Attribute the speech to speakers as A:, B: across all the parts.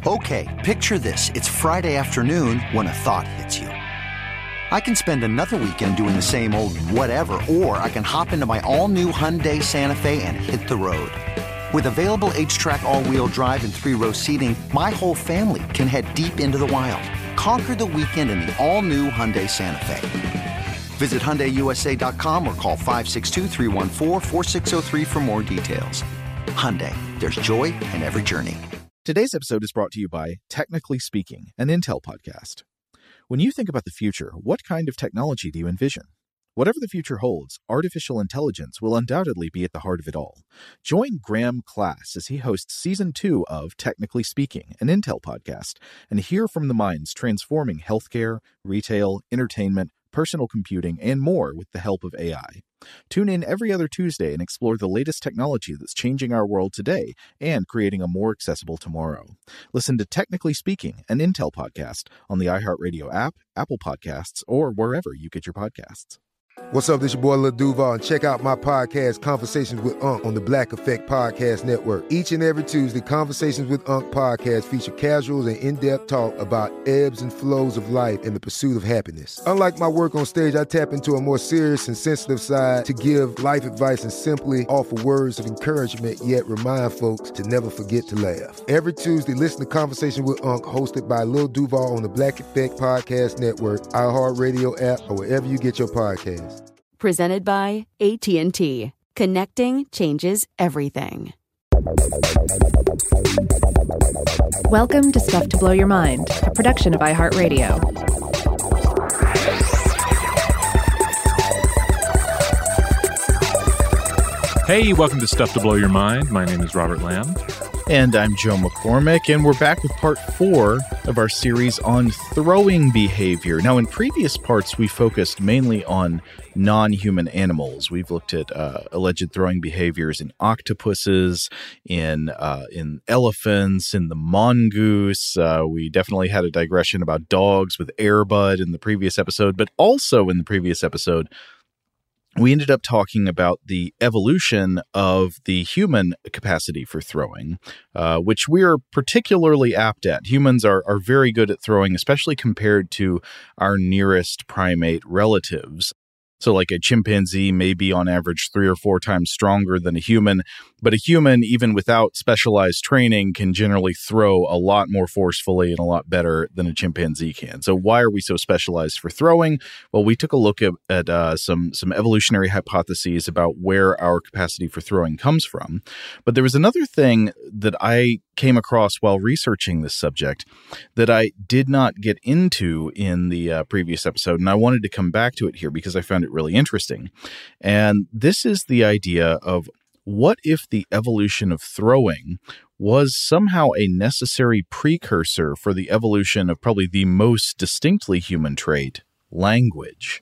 A: Okay, picture this. It's Friday afternoon when a thought hits you. I can spend another weekend doing the same old whatever, or I can hop into my all-new Hyundai Santa Fe and hit the road. With available H-Track all-wheel drive and 3-row seating, my whole family can head deep into the wild. Conquer the weekend in the all-new Hyundai Santa Fe. Visit HyundaiUSA.com or call 562-314-4603 for more details. Hyundai, there's joy in every journey.
B: Today's episode is brought to you by Technically Speaking, an Intel podcast. When you think about the future, what kind of technology do you envision? Whatever the future holds, artificial intelligence will undoubtedly be at the heart of it all. Join Graham Class as he hosts Season 2 of Technically Speaking, an Intel podcast, and hear from the minds transforming healthcare, retail, entertainment, personal computing, and more with the help of AI. Tune in every other Tuesday and explore the latest technology that's changing our world today and creating a more accessible tomorrow. Listen to Technically Speaking, an Intel podcast on the iHeartRadio app, Apple Podcasts, or wherever you get your podcasts.
C: What's up, this your boy Lil Duval, and check out my podcast, Conversations with Unc, on the Black Effect Podcast Network. Each and every Tuesday, Conversations with Unc podcast feature casual and in-depth talk about ebbs and flows of life and the pursuit of happiness. Unlike my work on stage, I tap into a more serious and sensitive side to give life advice and simply offer words of encouragement, yet remind folks to never forget to laugh. Every Tuesday, listen to Conversation with Unc, hosted by Lil Duval on the Black Effect Podcast Network, iHeartRadio app, or wherever you get your podcasts.
D: Presented by AT&T. Connecting changes everything.
E: Welcome to Stuff to Blow Your Mind, a production of iHeartRadio.
F: Hey, welcome to Stuff to Blow Your Mind. My name is Robert Lamb.
B: And I'm Joe McCormick, and we're back with part 4 of our series on throwing behavior. Now, in previous parts, we focused mainly on non-human animals. We've looked at alleged throwing behaviors in octopuses, in elephants, in the mongoose. We definitely had a digression about dogs with Air Bud in the previous episode, but also in the previous episode, we ended up talking about the evolution of the human capacity for throwing, which we are particularly apt at. Humans are very good at throwing, especially compared to our nearest primate relatives. So like a chimpanzee may be on average 3 or 4 times stronger than a human, but a human, even without specialized training, can generally throw a lot more forcefully and a lot better than a chimpanzee can. So why are we so specialized for throwing? Well, we took a look at some evolutionary hypotheses about where our capacity for throwing comes from. But there was another thing that I came across while researching this subject that I did not get into in the previous episode, and I wanted to come back to it here because I found it really interesting. And this is the idea of, what if the evolution of throwing was somehow a necessary precursor for the evolution of probably the most distinctly human trait, language?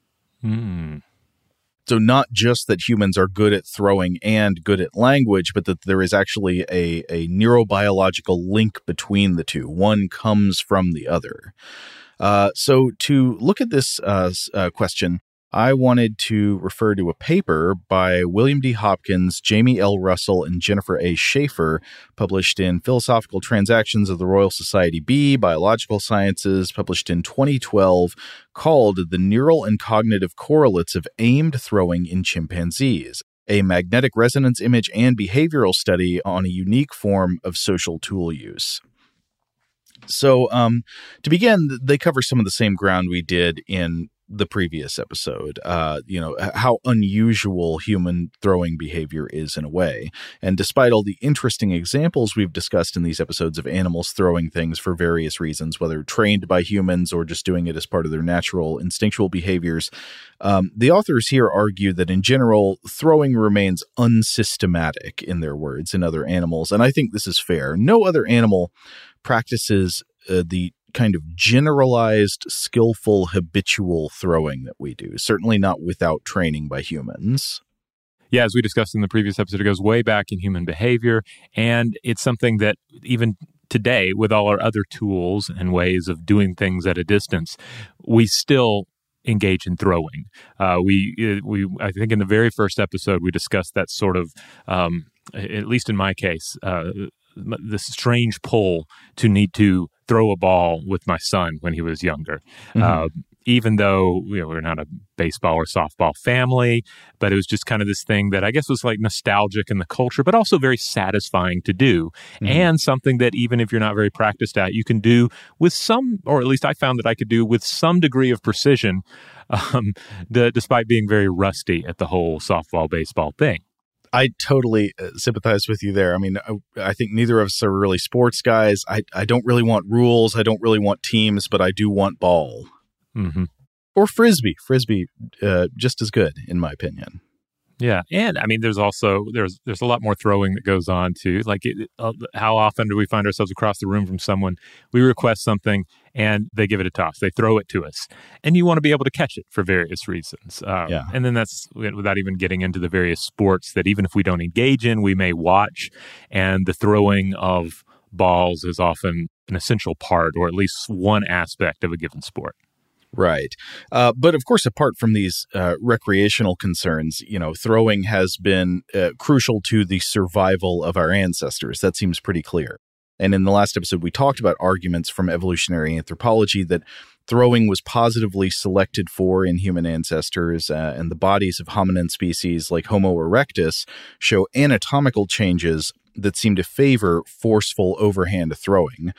B: So not just that humans are good at throwing and good at language, but that there is actually a neurobiological link between the two. One comes from the other. So to look at this question, I wanted to refer to a paper by William D. Hopkins, Jamie L. Russell, and Jennifer A. Schaefer, published in Philosophical Transactions of the Royal Society B, Biological Sciences, published in 2012, called The Neural and Cognitive Correlates of Aimed Throwing in Chimpanzees, a magnetic resonance image and behavioral study on a unique form of social tool use. So to begin, they cover some of the same ground we did in the previous episode, how unusual human throwing behavior is in a way. And despite all the interesting examples we've discussed in these episodes of animals throwing things for various reasons, whether trained by humans or just doing it as part of their natural instinctual behaviors, the authors here argue that in general, throwing remains unsystematic, in their words, in other animals. And I think this is fair. No other animal practices the kind of generalized, skillful, habitual throwing that we do. Certainly not without training by humans.
F: Yeah, as we discussed in the previous episode, it goes way back in human behavior, and it's something that even today, with all our other tools and ways of doing things at a distance, we still engage in throwing. I think in the very first episode, we discussed that sort of, at least in my case, this strange pull to need to throw a ball with my son when he was younger. Even though we're not a baseball or softball family, but it was just kind of this thing that I guess was like nostalgic in the culture, but also very satisfying to do. And something that even if you're not very practiced at, you can do with some, or at least I found that I could do with some degree of precision, despite being very rusty at the whole softball, baseball thing.
B: I totally sympathize with you there. I mean, I think neither of us are really sports guys. I don't really want rules. I don't really want teams, but I do want ball. Or Frisbee. Frisbee, just as good, in my opinion.
F: Yeah. And I mean, there's also, there's a lot more throwing that goes on too. Like how often do we find ourselves across the room from someone, we request something and they give it a toss, they throw it to us, and you want to be able to catch it for various reasons. And then that's without even getting into the various sports that even if we don't engage in, we may watch, and the throwing of balls is often an essential part, or at least one aspect of a given sport.
B: Right. But of course, apart from these recreational concerns, throwing has been crucial to the survival of our ancestors. That seems pretty clear. And in the last episode, we talked about arguments from evolutionary anthropology that throwing was positively selected for in human ancestors, and the bodies of hominin species like Homo erectus show anatomical changes that seem to favor forceful overhand throwing.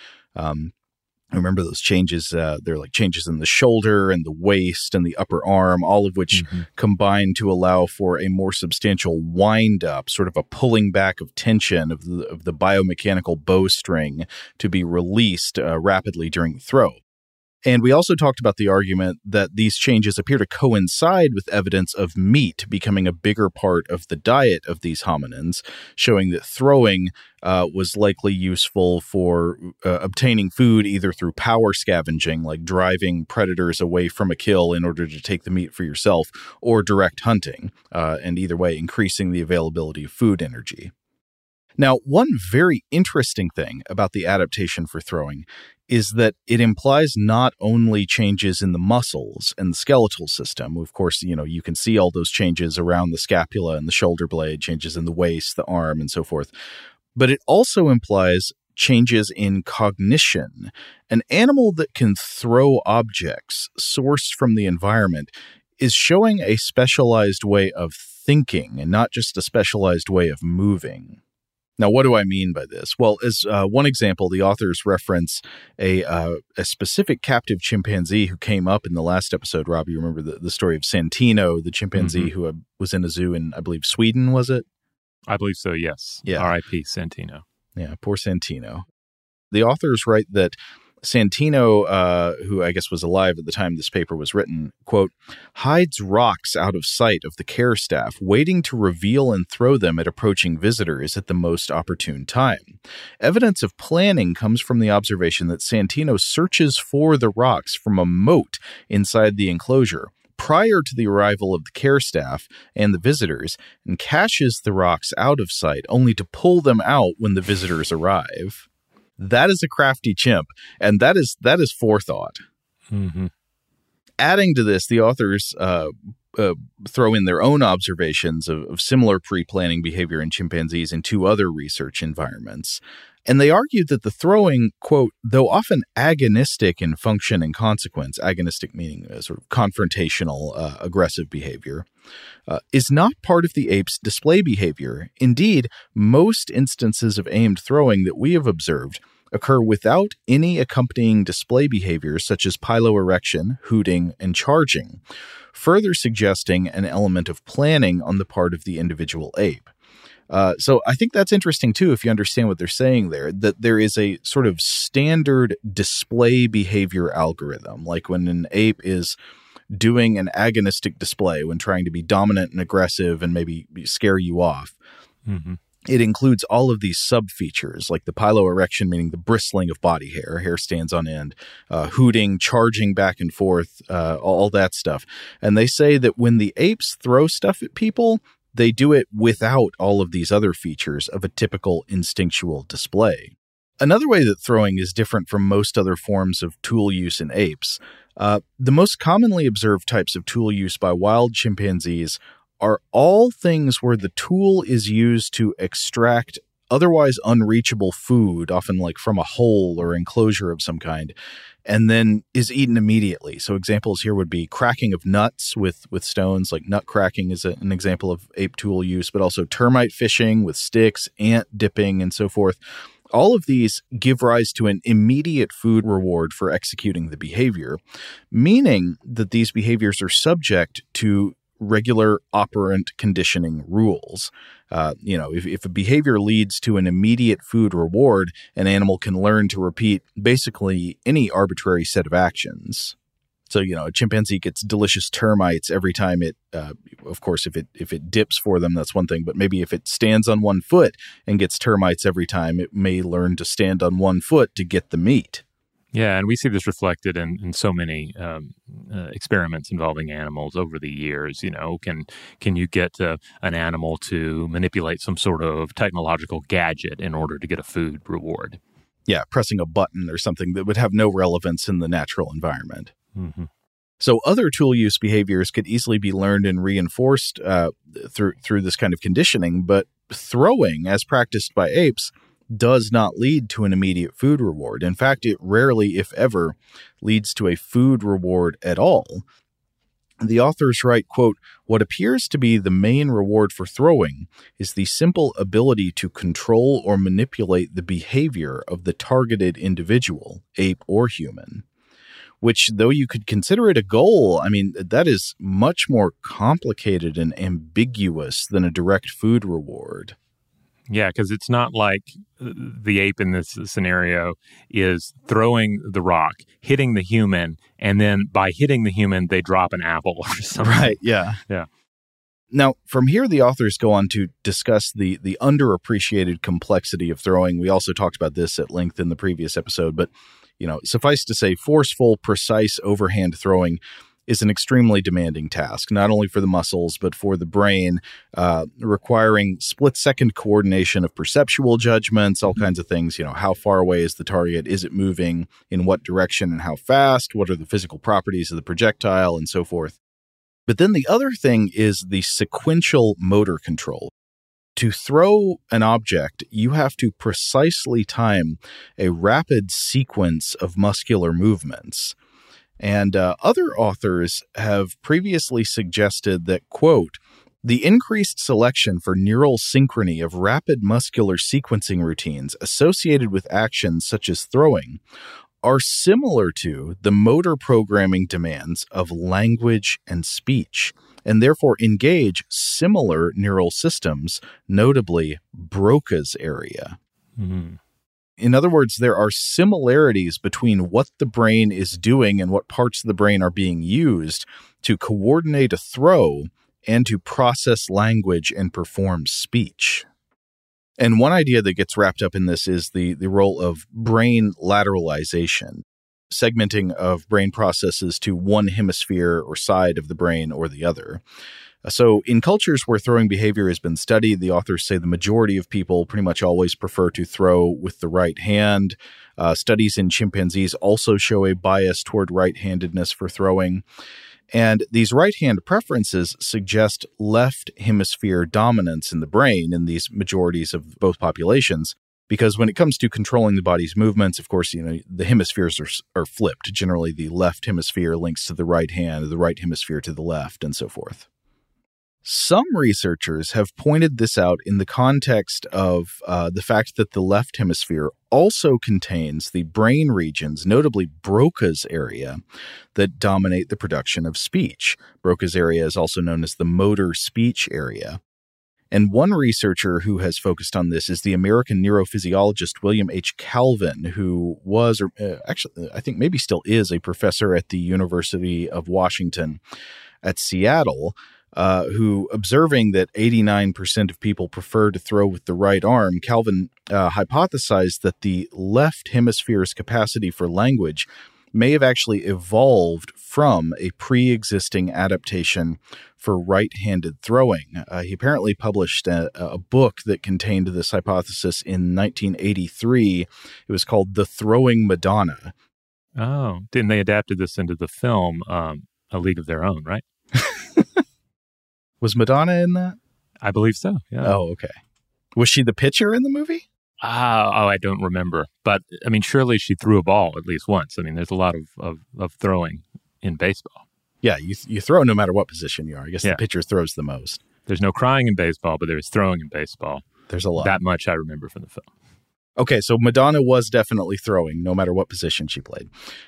B: I remember those changes. They're like changes in the shoulder and the waist and the upper arm, all of which combine to allow for a more substantial wind up, sort of a pulling back of tension of the biomechanical bowstring to be released rapidly during the throw. And we also talked about the argument that these changes appear to coincide with evidence of meat becoming a bigger part of the diet of these hominins, showing that throwing was likely useful for obtaining food either through power scavenging, like driving predators away from a kill in order to take the meat for yourself, or direct hunting, and either way increasing the availability of food energy. Now, one very interesting thing about the adaptation for throwing is that it implies not only changes in the muscles and the skeletal system. Of course, you can see all those changes around the scapula and the shoulder blade, changes in the waist, the arm, and so forth. But it also implies changes in cognition. An animal that can throw objects sourced from the environment is showing a specialized way of thinking and not just a specialized way of moving. Now, what do I mean by this? Well, as one example, the authors reference a specific captive chimpanzee who came up in the last episode. Rob, you remember the story of Santino, the chimpanzee who was in a zoo in, I believe, Sweden, was it?
F: I believe so, yes. Yeah. R.I.P. Santino. Yeah,
B: poor Santino. The authors write that Santino, who I guess was alive at the time this paper was written, quote, hides rocks out of sight of the care staff, waiting to reveal and throw them at approaching visitors at the most opportune time. Evidence of planning comes from the observation that Santino searches for the rocks from a moat inside the enclosure prior to the arrival of the care staff and the visitors, and caches the rocks out of sight only to pull them out when the visitors arrive. That is a crafty chimp, and that is forethought. Adding to this, the authors throw in their own observations of similar pre-planning behavior in chimpanzees in two other research environments. And they argued that the throwing, quote, though often agonistic in function and consequence, agonistic meaning sort of confrontational, aggressive behavior, is not part of the ape's display behavior. Indeed, most instances of aimed throwing that we have observed occur without any accompanying display behaviors such as piloerection, hooting, and charging, further suggesting an element of planning on the part of the individual ape. So I think that's interesting, too, if you understand what they're saying there, that there is a sort of standard display behavior algorithm, like when an ape is doing an agonistic display, when trying to be dominant and aggressive and maybe scare you off. It includes all of these sub-features, like the piloerection, meaning the bristling of body hair. Hair stands on end, hooting, charging back and forth, all that stuff. And they say that when the apes throw stuff at people, they do it without all of these other features of a typical instinctual display. Another way that throwing is different from most other forms of tool use in apes, the most commonly observed types of tool use by wild chimpanzees are all things where the tool is used to extract otherwise unreachable food, often like from a hole or enclosure of some kind, and then is eaten immediately. So examples here would be cracking of nuts with stones, like nut cracking is an example of ape tool use, but also termite fishing with sticks, ant dipping, and so forth. All of these give rise to an immediate food reward for executing the behavior, meaning that these behaviors are subject to regular operant conditioning rules. If a behavior leads to an immediate food reward, an animal can learn to repeat basically any arbitrary set of actions. So, a chimpanzee gets delicious termites every time it, of course, if it dips for them, that's one thing. But maybe if it stands on one foot and gets termites every time, it may learn to stand on one foot to get the meat.
F: Yeah, and we see this reflected in so many experiments involving animals over the years. Can you get an animal to manipulate some sort of technological gadget in order to get a food reward?
B: Yeah, pressing a button or something that would have no relevance in the natural environment.
F: Mm-hmm.
B: So other tool use behaviors could easily be learned and reinforced through this kind of conditioning, but throwing, as practiced by apes, does not lead to an immediate food reward. In fact, it rarely, if ever, leads to a food reward at all. The authors write, quote, "What appears to be the main reward for throwing is the simple ability to control or manipulate the behavior of the targeted individual, ape or human. Which, though you could consider it a goal, that is much more complicated and ambiguous than a direct food reward."
F: Yeah, because it's not like the ape in this scenario is throwing the rock, hitting the human, and then by hitting the human, they drop an apple or something.
B: Right, yeah.
F: Yeah.
B: Now, from here, the authors go on to discuss the underappreciated complexity of throwing. We also talked about this at length in the previous episode, but suffice to say, forceful, precise overhand throwing is an extremely demanding task, not only for the muscles, but for the brain, requiring split-second coordination of perceptual judgments, all kinds of things. How far away is the target? Is it moving? In what direction and how fast? What are the physical properties of the projectile? And so forth. But then the other thing is the sequential motor control. To throw an object, you have to precisely time a rapid sequence of muscular movements. And other authors have previously suggested that, quote, "The increased selection for neural synchrony of rapid muscular sequencing routines associated with actions such as throwing are similar to the motor programming demands of language and speech, and therefore engage similar neural systems, notably Broca's area."
F: Mm-hmm.
B: In other words, there are similarities between what the brain is doing and what parts of the brain are being used to coordinate a throw and to process language and perform speech. And one idea that gets wrapped up in this is the role of brain lateralization, segmenting of brain processes to one hemisphere or side of the brain or the other. So in cultures where throwing behavior has been studied, the authors say the majority of people pretty much always prefer to throw with the right hand. Studies in chimpanzees also show a bias toward right-handedness for throwing. And these right-hand preferences suggest left hemisphere dominance in the brain in these majorities of both populations. Because when it comes to controlling the body's movements, of course, the hemispheres are flipped. Generally, the left hemisphere links to the right hand, the right hemisphere to the left, and so forth. Some researchers have pointed this out in the context of the fact that the left hemisphere also contains the brain regions, notably Broca's area, that dominate the production of speech. Broca's area is also known as the motor speech area. And one researcher who has focused on this is the American neurophysiologist William H. Calvin, who was, or actually, I think maybe still is, a professor at the University of Washington at Seattle, who, observing that 89% of people prefer to throw with the right arm, Calvin hypothesized that the left hemisphere's capacity for language may have actually evolved from a pre-existing adaptation for right-handed throwing. He apparently published a book that contained this hypothesis in 1983. It was called The Throwing Madonna.
F: Oh, then they adapted this into the film A League of Their Own, right?
B: Was Madonna in that?
F: I believe so, yeah.
B: Oh, okay. Was she the pitcher in the movie?
F: I don't remember. But, I mean, surely she threw a ball at least once. I mean, there's a lot of throwing in baseball.
B: Yeah, you throw no matter what position you are. I guess the pitcher throws the most.
F: There's no crying in baseball, but there's throwing in baseball.
B: There's a lot.
F: That much I remember from the film.
B: Okay, so Madonna was definitely throwing no matter what position she played.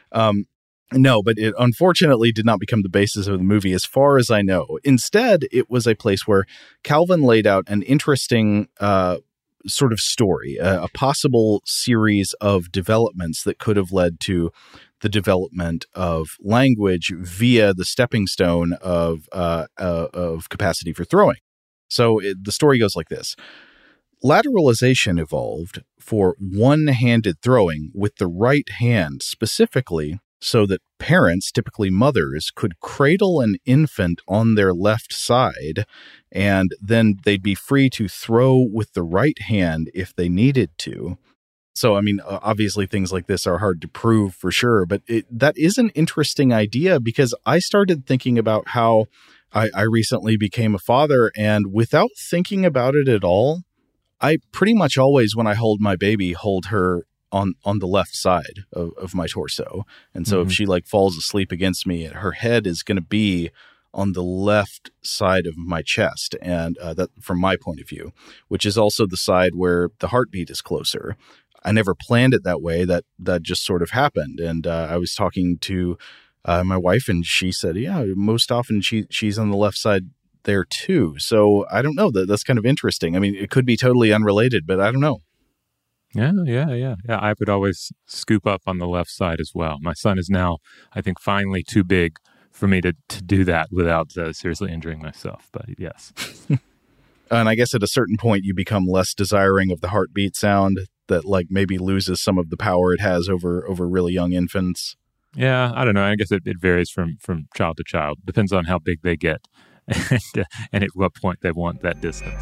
B: No, but it unfortunately did not become the basis of the movie as far as I know. Instead, it was a place where Calvin laid out an interesting sort of story, a possible series of developments that could have led to the development of language via the stepping stone of capacity for throwing. So the story goes like this. Lateralization evolved for one-handed throwing with the right hand specifically so that parents, typically mothers, could cradle an infant on their left side, and then they'd be free to throw with the right hand if they needed to. So, I mean, obviously things like this are hard to prove for sure, but that is an interesting idea because I started thinking about how I recently became a father, and without thinking about it at all, I pretty much always, when I hold my baby, hold her on the left side of my torso. And so if she like falls asleep against me, her head is going to be on the left side of my chest. And that from my point of view, which is also the side where the heartbeat is closer. I never planned it that way. That just sort of happened. And I was talking to my wife, and she said, yeah, most often she's on the left side there too. So I don't know. That's kind of interesting. I mean, it could be totally unrelated, but I don't know.
F: Yeah. I would always scoop up on the left side as well. My son is now, I think, finally too big for me to do that without seriously injuring myself. But yes.
B: And I guess at a certain point, you become less desiring of the heartbeat sound that like maybe loses some of the power it has over really young infants.
F: Yeah, I don't know. I guess it varies from child to child. Depends on how big they get and at what point they want that distance.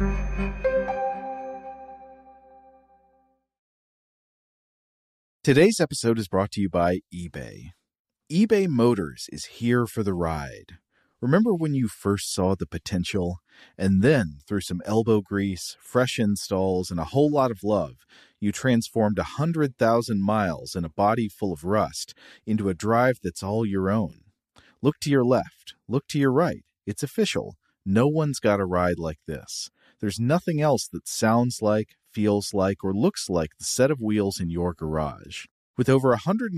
B: Today's episode is brought to you by eBay. eBay Motors is here for the ride. Remember when you first saw the potential? And then, through some elbow grease, fresh installs, and a whole lot of love, you transformed 100,000 miles and a body full of rust into a drive that's all your own. Look to your left. Look to your right. It's official. No one's got a ride like this. There's nothing else that sounds like, feels like, or looks like the set of wheels in your garage. With over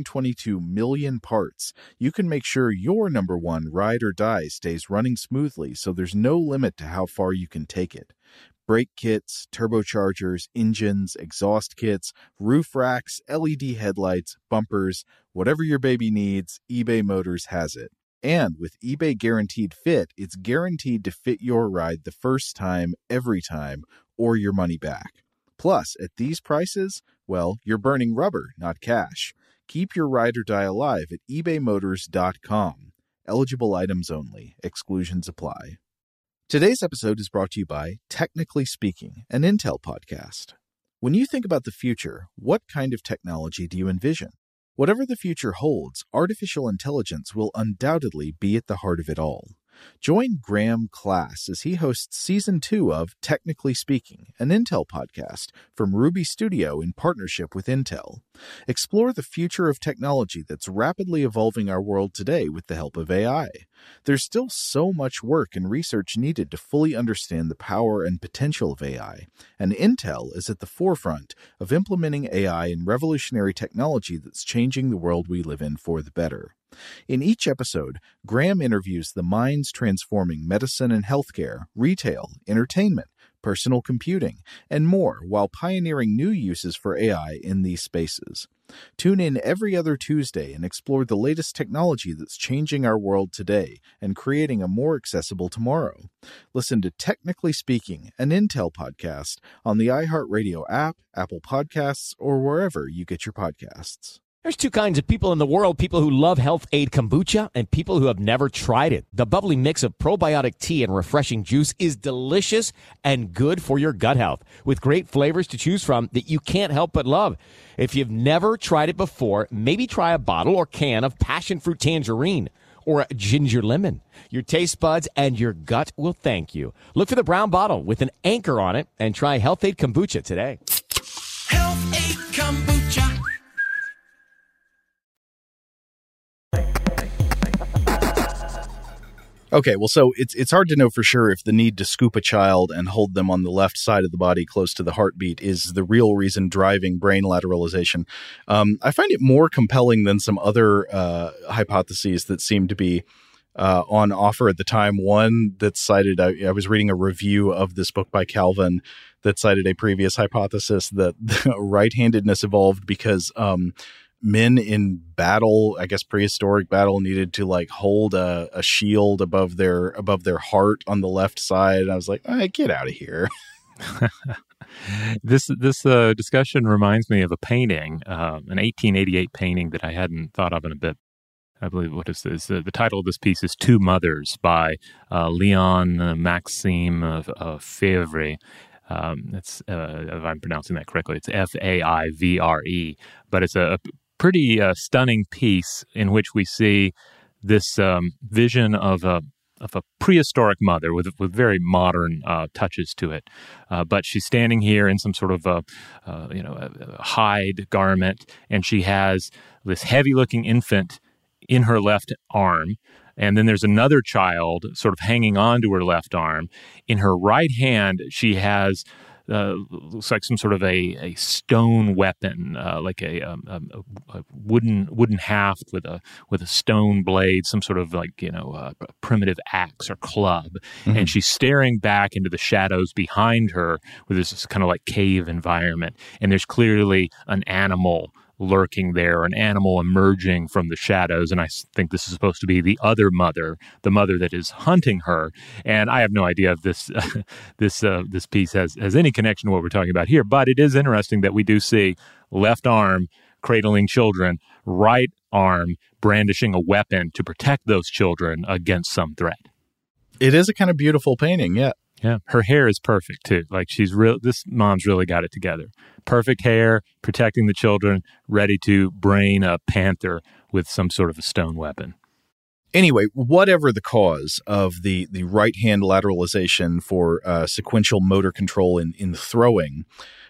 B: 122 million parts, you can make sure your number one ride or die stays running smoothly so there's no limit to how far you can take it. Brake kits, turbochargers, engines, exhaust kits, roof racks, LED headlights, bumpers, whatever your baby needs, eBay Motors has it. And with eBay Guaranteed Fit, it's guaranteed to fit your ride the first time, every time, or your money back. Plus, at these prices, well, you're burning rubber, not cash. Keep your ride or die alive at ebaymotors.com. Eligible items only. Exclusions apply. Today's episode is brought to you by Technically Speaking, an Intel podcast. When you think about the future, what kind of technology do you envision? Whatever the future holds, artificial intelligence will undoubtedly be at the heart of it all. Join Graham Class as he hosts Season 2 of Technically Speaking, an Intel podcast from Ruby Studio in partnership with Intel. Explore the future of technology that's rapidly evolving our world today with the help of AI. There's still so much work and research needed to fully understand the power and potential of AI, and Intel is at the forefront of implementing AI in revolutionary technology that's changing the world we live in for the better. In each episode, Graham interviews the minds transforming medicine and healthcare, retail, entertainment, personal computing, and more while pioneering new uses for AI in these spaces. Tune in every other Tuesday and explore the latest technology that's changing our world today and creating a more accessible tomorrow. Listen to Technically Speaking, an Intel podcast on the iHeartRadio app, Apple Podcasts, or wherever you get your podcasts.
G: There's two kinds of people in the world, people who love Health Aid Kombucha and people who have never tried it. The bubbly mix of probiotic tea and refreshing juice is delicious and good for your gut health, with great flavors to choose from that you can't help but love. If you've never tried it before, maybe try a bottle or can of passion fruit tangerine or ginger lemon. Your taste buds and your gut will thank you. Look for the brown bottle with an anchor on it and try Health-Ade Kombucha today.
H: Health-Ade Kombucha.
B: Okay, well, so it's hard to know for sure if the need to scoop a child and hold them on the left side of the body close to the heartbeat is the real reason driving brain lateralization. I find it more compelling than some other hypotheses that seem to be on offer at the time. One that cited, I was reading a review of this book by Calvin that cited a previous hypothesis that right-handedness evolved because men in battle, I guess prehistoric battle, needed to like hold a shield above their heart on the left side. And I was like, all right, get out of here.
F: This discussion reminds me of a painting, an 1888 painting that I hadn't thought of in a bit. I believe what is this? The title of this piece is Two Mothers by Leon Maxime Favre. It's if I'm pronouncing that correctly, it's Faivre, but it's a pretty stunning piece in which we see this vision of a prehistoric mother with very modern touches to it. But she's standing here in some sort of a hide garment, and she has this heavy-looking infant in her left arm. And then there's another child sort of hanging on to her left arm. In her right hand, she has looks like some sort of a stone weapon, like a wooden haft with a stone blade, some sort of like a primitive axe or club, and she's staring back into the shadows behind her with this kind of like cave environment, and there's clearly an animal lurking there, an animal emerging from the shadows, and I think this is supposed to be the other mother, the mother that is hunting her. And I have no idea if this this piece has any connection to what we're talking about here, but it is interesting that we do see left arm cradling children, right arm brandishing a weapon to protect those children against some threat.
B: It is a kind of beautiful painting, yeah.
F: Yeah, her hair is perfect too. Like this mom's really got it together. Perfect hair, protecting the children, ready to brain a panther with some sort of a stone weapon.
B: Anyway, whatever the cause of the right hand lateralization for sequential motor control in throwing,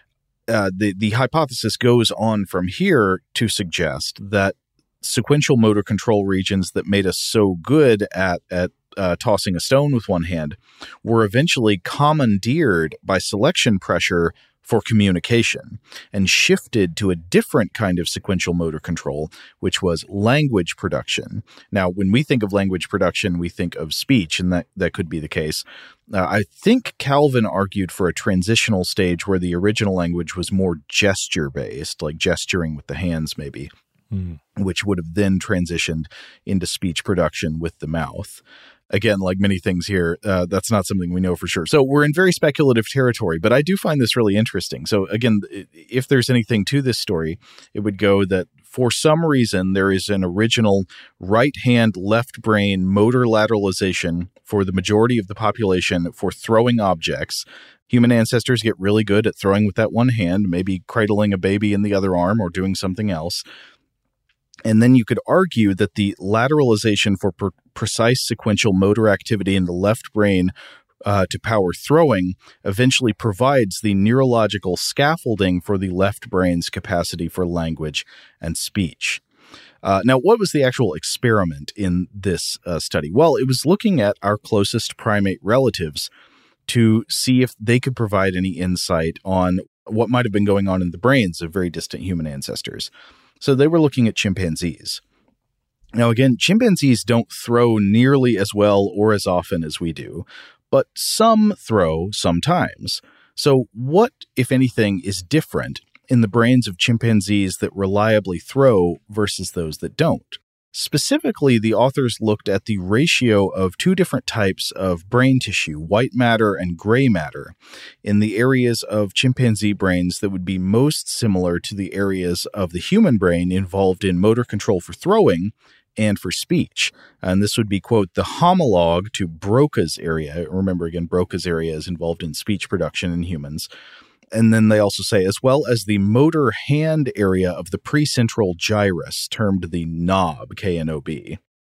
B: the hypothesis goes on from here to suggest that sequential motor control regions that made us so good at tossing a stone with one hand were eventually commandeered by selection pressure for communication and shifted to a different kind of sequential motor control, which was language production. Now, when we think of language production, we think of speech, and that could be the case. I think Calvin argued for a transitional stage where the original language was more gesture-based, like gesturing with the hands maybe, which would have then transitioned into speech production with the mouth. Again, like many things here, that's not something we know for sure. So we're in very speculative territory, but I do find this really interesting. So again, if there's anything to this story, it would go that for some reason, there is an original right hand, left brain motor lateralization for the majority of the population for throwing objects. Human ancestors get really good at throwing with that one hand, maybe cradling a baby in the other arm or doing something else. And then you could argue that the lateralization for precise sequential motor activity in the left brain to power throwing eventually provides the neurological scaffolding for the left brain's capacity for language and speech. Now, what was the actual experiment in this study? Well, it was looking at our closest primate relatives to see if they could provide any insight on what might have been going on in the brains of very distant human ancestors. So they were looking at chimpanzees. Now, again, chimpanzees don't throw nearly as well or as often as we do, but some throw sometimes. So what, if anything, is different in the brains of chimpanzees that reliably throw versus those that don't? Specifically, the authors looked at the ratio of two different types of brain tissue, white matter and gray matter, in the areas of chimpanzee brains that would be most similar to the areas of the human brain involved in motor control for throwing and for speech. And this would be, quote, the homologue to Broca's area. Remember, again, Broca's area is involved in speech production in humans. And then they also say, as well as the motor hand area of the precentral gyrus, termed the knob, K-N-O-B.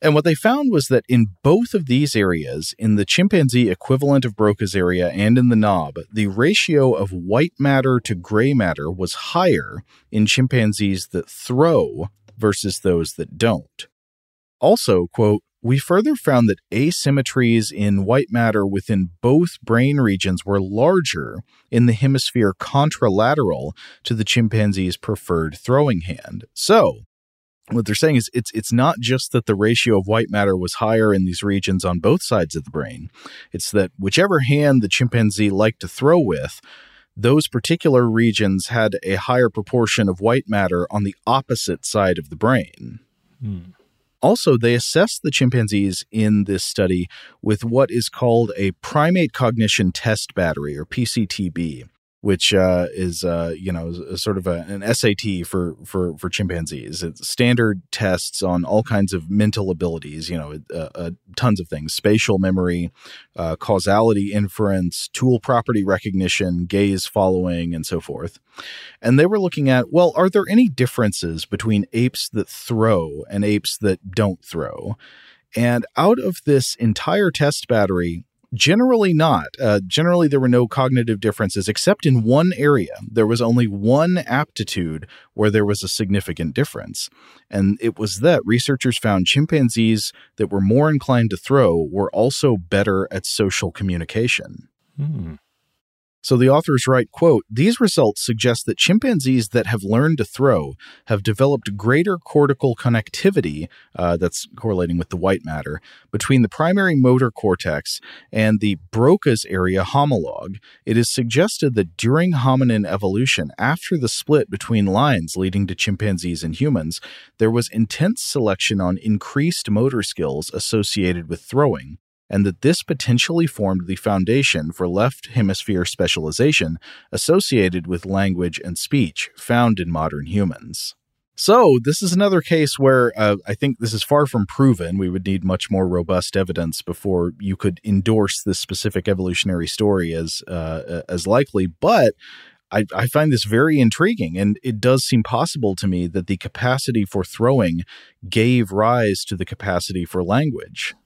B: And what they found was that in both of these areas, in the chimpanzee equivalent of Broca's area and in the knob, the ratio of white matter to gray matter was higher in chimpanzees that throw versus those that don't. Also, quote, we further found that asymmetries in white matter within both brain regions were larger in the hemisphere contralateral to the chimpanzee's preferred throwing hand. So, what they're saying is it's not just that the ratio of white matter was higher in these regions on both sides of the brain. It's that whichever hand the chimpanzee liked to throw with, those particular regions had a higher proportion of white matter on the opposite side of the brain. Also, they assessed the chimpanzees in this study with what is called a primate cognition test battery, or PCTB, which is sort of an SAT for chimpanzees. It's standard tests on all kinds of mental abilities, tons of things: spatial memory, causality inference, tool property recognition, gaze following, and so forth. And they were looking at, well, are there any differences between apes that throw and apes that don't throw? And out of this entire test battery, generally not. Generally, there were no cognitive differences, except in one area. There was only one aptitude where there was a significant difference. And it was that researchers found chimpanzees that were more inclined to throw were also better at social communication. So the authors write, quote, these results suggest that chimpanzees that have learned to throw have developed greater cortical connectivity, that's correlating with the white matter, between the primary motor cortex and the Broca's area homologue. It is suggested that during hominin evolution, after the split between lines leading to chimpanzees and humans, there was intense selection on increased motor skills associated with throwing, and that this potentially formed the foundation for left hemisphere specialization associated with language and speech found in modern humans. So this is another case where I think this is far from proven. We would need much more robust evidence before you could endorse this specific evolutionary story as likely, but I find this very intriguing, and it does seem possible to me that the capacity for throwing gave rise to the capacity for language.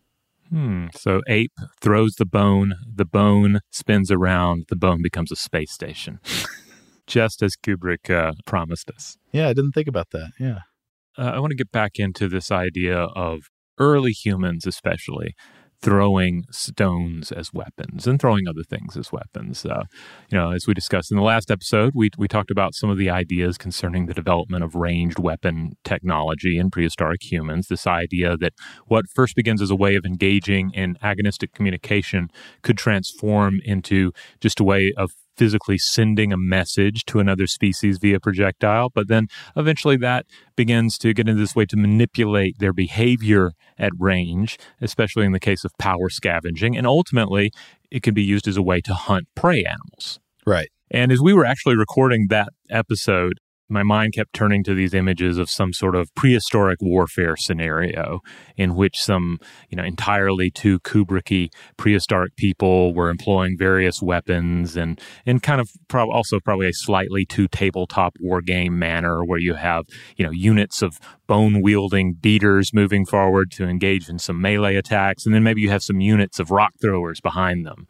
F: So ape throws the bone spins around, the bone becomes a space station, just as Kubrick promised us.
B: Yeah, I didn't think about that. Yeah.
F: I want to get back into this idea of early humans, especially, throwing stones as weapons and throwing other things as weapons. As we discussed in the last episode, we talked about some of the ideas concerning the development of ranged weapon technology in prehistoric humans. This idea that what first begins as a way of engaging in agonistic communication could transform into just a way of physically sending a message to another species via projectile, but then eventually that begins to get into this way to manipulate their behavior at range, especially in the case of power scavenging, and ultimately it can be used as a way to hunt prey animals.
B: Right.
F: And as we were actually recording that episode, my mind kept turning to these images of some sort of prehistoric warfare scenario in which some, entirely too Kubrick-y prehistoric people were employing various weapons and in kind of also probably a slightly too tabletop war game manner where you have, units of bone-wielding beaters moving forward to engage in some melee attacks, and then maybe you have some units of rock throwers behind them.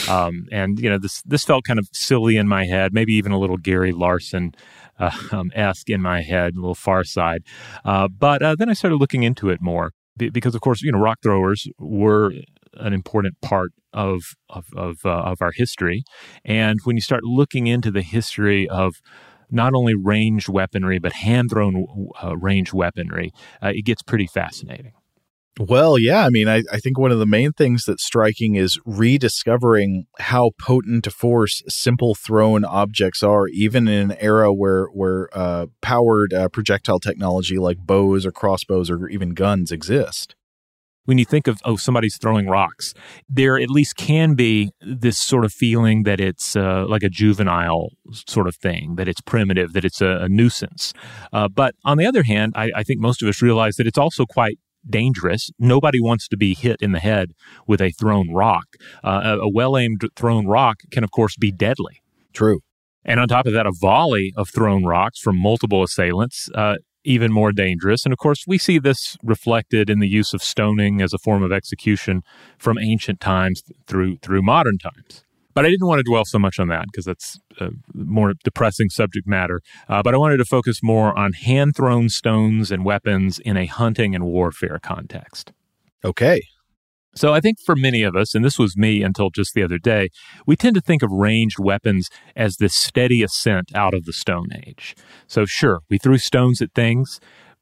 F: This felt kind of silly in my head, maybe even a little Gary Larson esque in my head, a little Far Side. But then I started looking into it more because, of course, rock throwers were an important part of our history. And when you start looking into the history of not only ranged weaponry, but hand-thrown ranged weaponry, it gets pretty fascinating.
B: Well, yeah. I mean, I think one of the main things that's striking is rediscovering how potent a force simple thrown objects are, even in an era where powered projectile technology like bows or crossbows or even guns exist.
F: When you think of, somebody's throwing rocks, there at least can be this sort of feeling that it's like a juvenile sort of thing, that it's primitive, that it's a nuisance. But on the other hand, I think most of us realize that it's also quite dangerous. Nobody wants to be hit in the head with a thrown rock. A well-aimed thrown rock can, of course, be deadly.
B: True.
F: And on top of that, a volley of thrown rocks from multiple assailants even more dangerous. And of course, we see this reflected in the use of stoning as a form of execution from ancient times through modern times. But I didn't want to dwell so much on that because that's a more depressing subject matter. But I wanted to focus more on hand-thrown stones and weapons in a hunting and warfare context.
B: Okay.
F: So I think for many of us, and this was me until just the other day, we tend to think of ranged weapons as this steady ascent out of the Stone Age. So sure, we threw stones at things,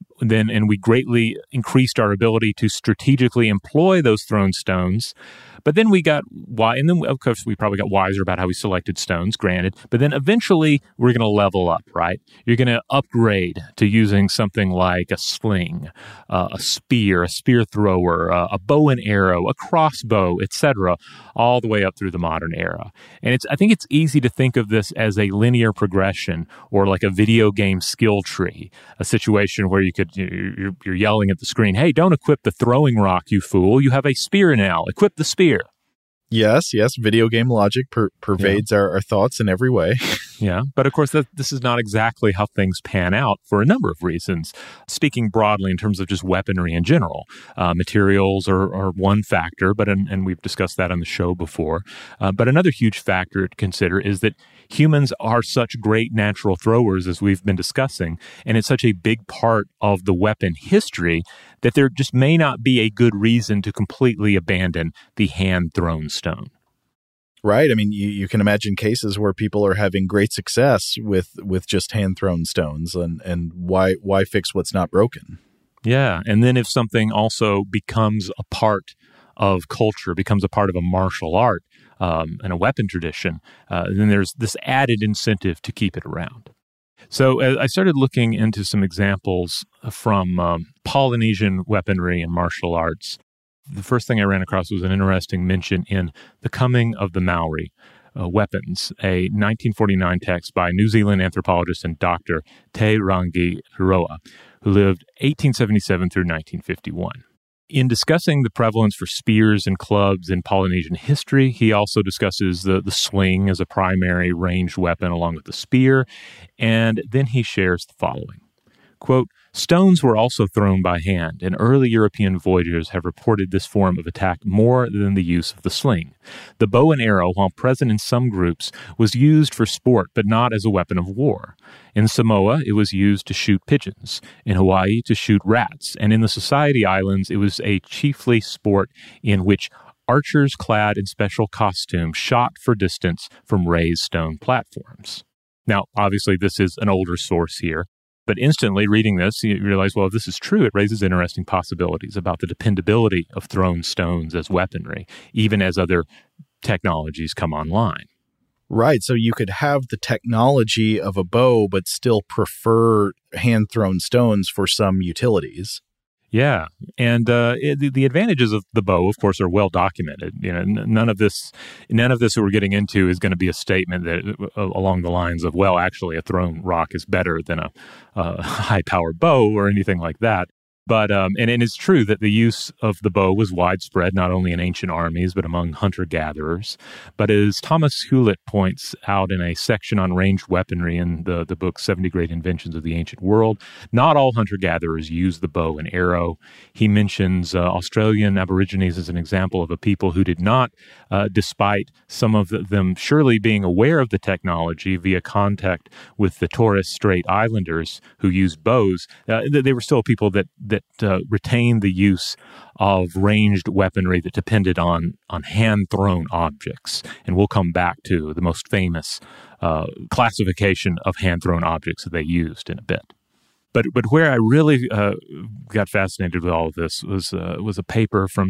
F: and we greatly increased our ability to strategically employ those thrown stones. But then we got and then of course we probably got wiser about how we selected stones, granted. But then eventually we're going to level up, right? You're going to upgrade to using something like a sling, a spear thrower, a bow and arrow, a crossbow, etc., all the way up through the modern era. And I think it's easy to think of this as a linear progression or like a video game skill tree, a situation where you're yelling at the screen, "Hey, don't equip the throwing rock, you fool! You have a spear now. Equip the spear."
B: Yes. Video game logic pervades our thoughts in every way.
F: Yeah, but of course, this is not exactly how things pan out for a number of reasons. Speaking broadly in terms of just weaponry in general, materials are one factor, and we've discussed that on the show before. But another huge factor to consider is that humans are such great natural throwers, as we've been discussing, and it's such a big part of the weapon history that there just may not be a good reason to completely abandon the hand-thrown stone.
B: Right. I mean, you can imagine cases where people are having great success with just hand-thrown stones, and why fix what's not broken?
F: Yeah, and then if something also becomes a part of culture, becomes a part of a martial art and a weapon tradition, then there's this added incentive to keep it around. So I started looking into some examples from Polynesian weaponry and martial arts. The first thing I ran across was an interesting mention in The Coming of the Maori, Weapons, a 1949 text by New Zealand anthropologist and doctor Te Rangiroa, who lived 1877 through 1951. In discussing the prevalence for spears and clubs in Polynesian history, he also discusses the sling as a primary ranged weapon along with the spear, and then he shares the following. Quote, "Stones were also thrown by hand, and early European voyagers have reported this form of attack more than the use of the sling. The bow and arrow, while present in some groups, was used for sport but not as a weapon of war. In Samoa, it was used to shoot pigeons, in Hawaii to shoot rats, and in the Society Islands, it was a chiefly sport in which archers clad in special costumes shot for distance from raised stone platforms." Now, obviously, this is an older source here. But instantly reading this, you realize, well, if this is true, it raises interesting possibilities about the dependability of thrown stones as weaponry, even as other technologies come online.
B: Right. So you could have the technology of a bow, but still prefer hand-thrown stones for some utilities.
F: Yeah, and the advantages of the bow, of course, are well documented. You know, none of this that we're getting into is going to be a statement that along the lines of, well, actually, a thrown rock is better than a high-powered bow or anything like that. But and it's true that the use of the bow was widespread, not only in ancient armies, but among hunter-gatherers. But as Thomas Hewlett points out in a section on ranged weaponry in the book 70 Great Inventions of the Ancient World, not all hunter-gatherers use the bow and arrow. He mentions Australian Aborigines as an example of a people who did not, despite some of them surely being aware of the technology via contact with the Torres Strait Islanders who used bows, they were still people that retained the use of ranged weaponry that depended on hand-thrown objects. And we'll come back to the most famous classification of hand-thrown objects that they used in a bit. But where I really got fascinated with all of this was a paper from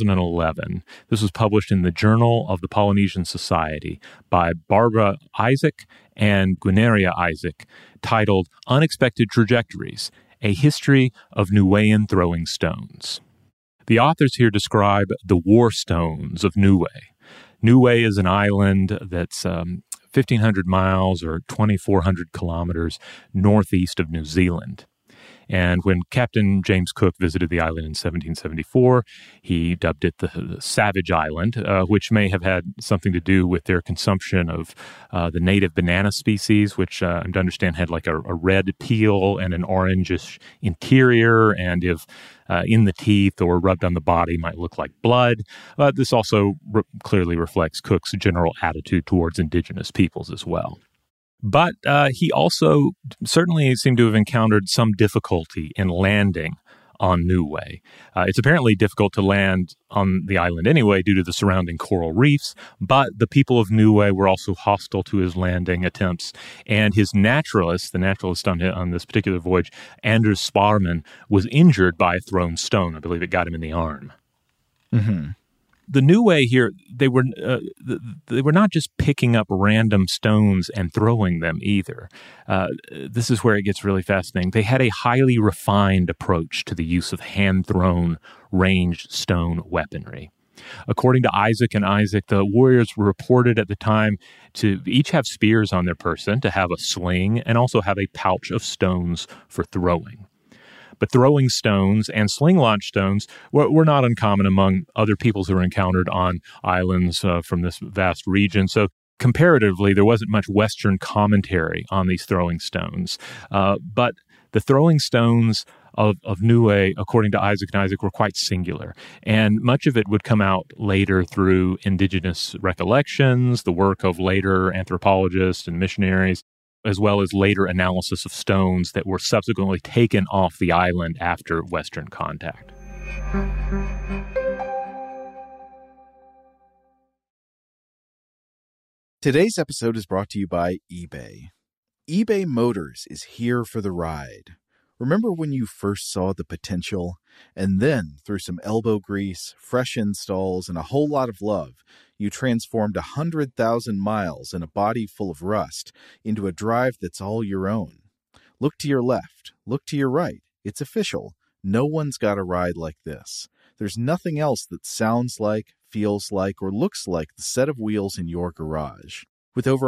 F: 2011. This was published in the Journal of the Polynesian Society by Barbara Isaac and Guineria Isaac, titled "Unexpected Trajectories: A History of Niuean Throwing Stones." The authors here describe the war stones of Niue. Niue is an island that's 1,500 miles or 2,400 kilometers northeast of New Zealand. And when Captain James Cook visited the island in 1774, he dubbed it the Savage Island, which may have had something to do with their consumption of the native banana species, which I'm to understand had like a red peel and an orangish interior, and if in the teeth or rubbed on the body might look like blood. This also clearly reflects Cook's general attitude towards indigenous peoples as well. But he also certainly seemed to have encountered some difficulty in landing on Niue. It's apparently difficult to land on the island anyway due to the surrounding coral reefs, but the people of Niue were also hostile to his landing attempts, and his naturalist, the naturalist on this particular voyage, Anders Sparrman, was injured by a thrown stone. I believe it got him in the arm.
B: Mm-hmm.
F: The Niue here, they were not just picking up random stones and throwing them either. This is where it gets really fascinating. They had a highly refined approach to the use of hand-thrown, ranged stone weaponry. According to Isaac and Isaac, the warriors were reported at the time to each have spears on their person, to have a sling, and also have a pouch of stones for throwing. But throwing stones and sling-launched stones were not uncommon among other peoples who were encountered on islands from this vast region. So comparatively, there wasn't much Western commentary on these throwing stones. But the throwing stones of Niue, according to Isaac and Isaac, were quite singular. And much of it would come out later through indigenous recollections, the work of later anthropologists and missionaries, as well as later analysis of stones that were subsequently taken off the island after Western contact.
B: Today's episode is brought to you by eBay. eBay Motors is here for the ride. Remember when you first saw the potential? And then, through some elbow grease, fresh installs, and a whole lot of love, you transformed 100,000 miles and a body full of rust into a drive that's all your own. Look to your left. Look to your right. It's official. No one's got a ride like this. There's nothing else that sounds like, feels like, or looks like the set of wheels in your garage. With over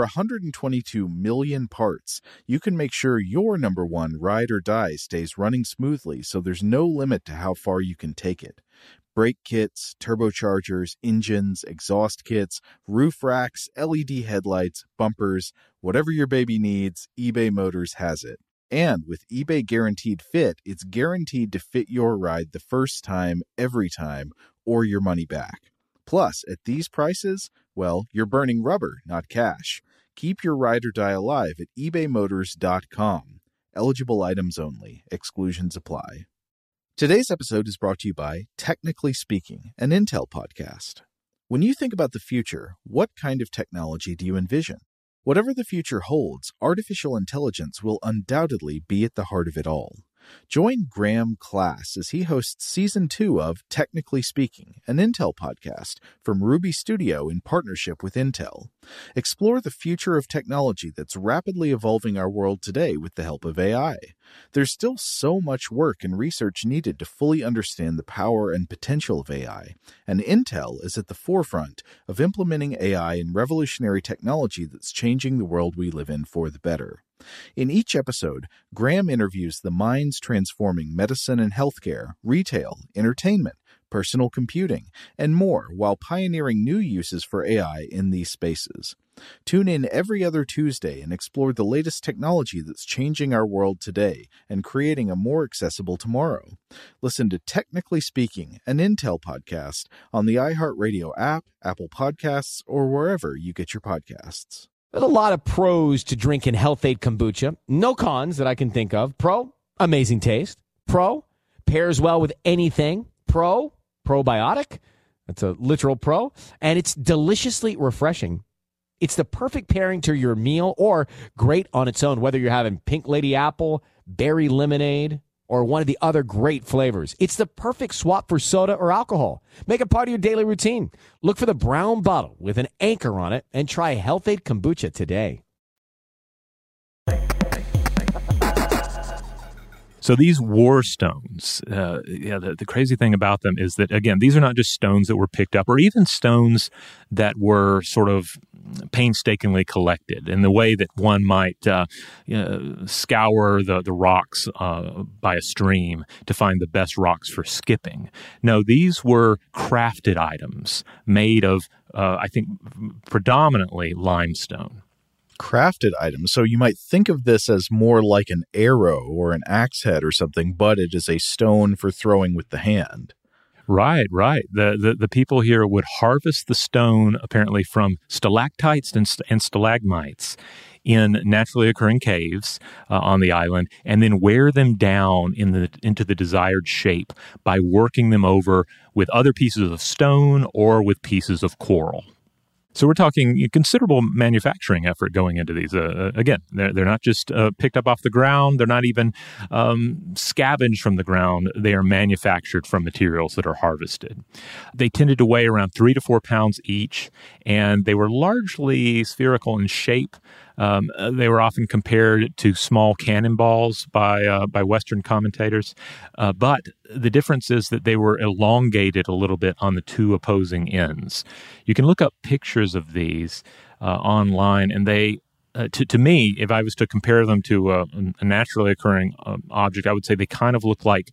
B: 122 million parts, you can make sure your number one ride or die stays running smoothly, so there's no limit to how far you can take it. Brake kits, turbochargers, engines, exhaust kits, roof racks, LED headlights, bumpers, whatever your baby needs, eBay Motors has it. And with eBay Guaranteed Fit, it's guaranteed to fit your ride the first time, every time, or your money back. Plus, at these prices, well, you're burning rubber, not cash. Keep your ride or die alive at ebaymotors.com. Eligible items only. Exclusions apply. Today's episode is brought to you by Technically Speaking, an Intel podcast. When you think about the future, what kind of technology do you envision? Whatever the future holds, artificial intelligence will undoubtedly be at the heart of it all. Join Graham Class as he hosts Season 2 of Technically Speaking, an Intel podcast from Ruby Studio in partnership with Intel. Explore the future of technology that's rapidly evolving our world today with the help of AI. There's still so much work and research needed to fully understand the power and potential of AI, and Intel is at the forefront of implementing AI in revolutionary technology that's changing the world we live in for the better. In each episode, Graham interviews the minds transforming medicine and healthcare, retail, entertainment, personal computing, and more while pioneering new uses for AI in these spaces. Tune in every other Tuesday and explore the latest technology that's changing our world today and creating a more accessible tomorrow. Listen to Technically Speaking, an Intel podcast on the iHeartRadio app, Apple Podcasts, or wherever you get your podcasts.
G: There's a lot of pros to drinking Health-Ade kombucha. No cons that I can think of. Pro, amazing taste. Pro, pairs well with anything. Pro, probiotic. That's a literal pro. And it's deliciously refreshing. It's the perfect pairing to your meal or great on its own, whether you're having pink lady apple, berry lemonade, or one of the other great flavors. It's the perfect swap for soda or alcohol. Make it part of your daily routine. Look for the brown bottle with an anchor on it and try Health-Ade kombucha today.
F: So these war stones, the crazy thing about them is that, again, these are not just stones that were picked up or even stones that were sort of painstakingly collected in the way that one might scour the rocks by a stream to find the best rocks for skipping. No, these were crafted items made of, I think, predominantly limestone.
B: Crafted items. So you might think of this as more like an arrow or an axe head or something, but it is a stone for throwing with the hand.
F: Right. The people here would harvest the stone apparently from stalactites and stalagmites in naturally occurring caves on the island, and then wear them down into the desired shape by working them over with other pieces of stone or with pieces of coral. So we're talking considerable manufacturing effort going into these. Again, they're not just picked up off the ground. They're not even scavenged from the ground. They are manufactured from materials that are harvested. They tended to weigh around 3 to 4 pounds each, and they were largely spherical in shape. They were often compared to small cannonballs by Western commentators, but the difference is that they were elongated a little bit on the two opposing ends. You can look up pictures of these online, and they, to me, if I was to compare them to a naturally occurring object, I would say they kind of look like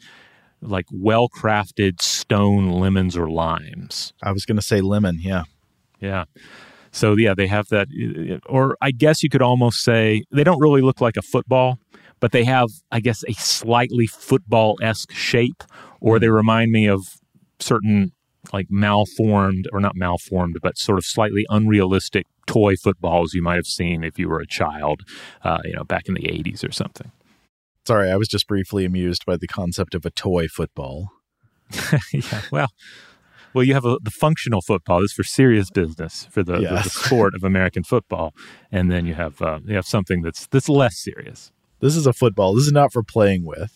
F: well-crafted stone lemons or limes.
B: I was going to say lemon, yeah.
F: Yeah. So, yeah, they have that, or I guess you could almost say they don't really look like a football, but they have, I guess, a slightly football-esque shape, or they remind me of certain, like, malformed, or not malformed, but sort of slightly unrealistic toy footballs you might have seen if you were a child, back in the 80s or something.
B: Sorry, I was just briefly amused by the concept of a toy football.
F: Yeah, well, you have the functional football. This is for serious business, for the sport of American football, and then you have something that's less serious.
B: This is a football. This is not for playing with.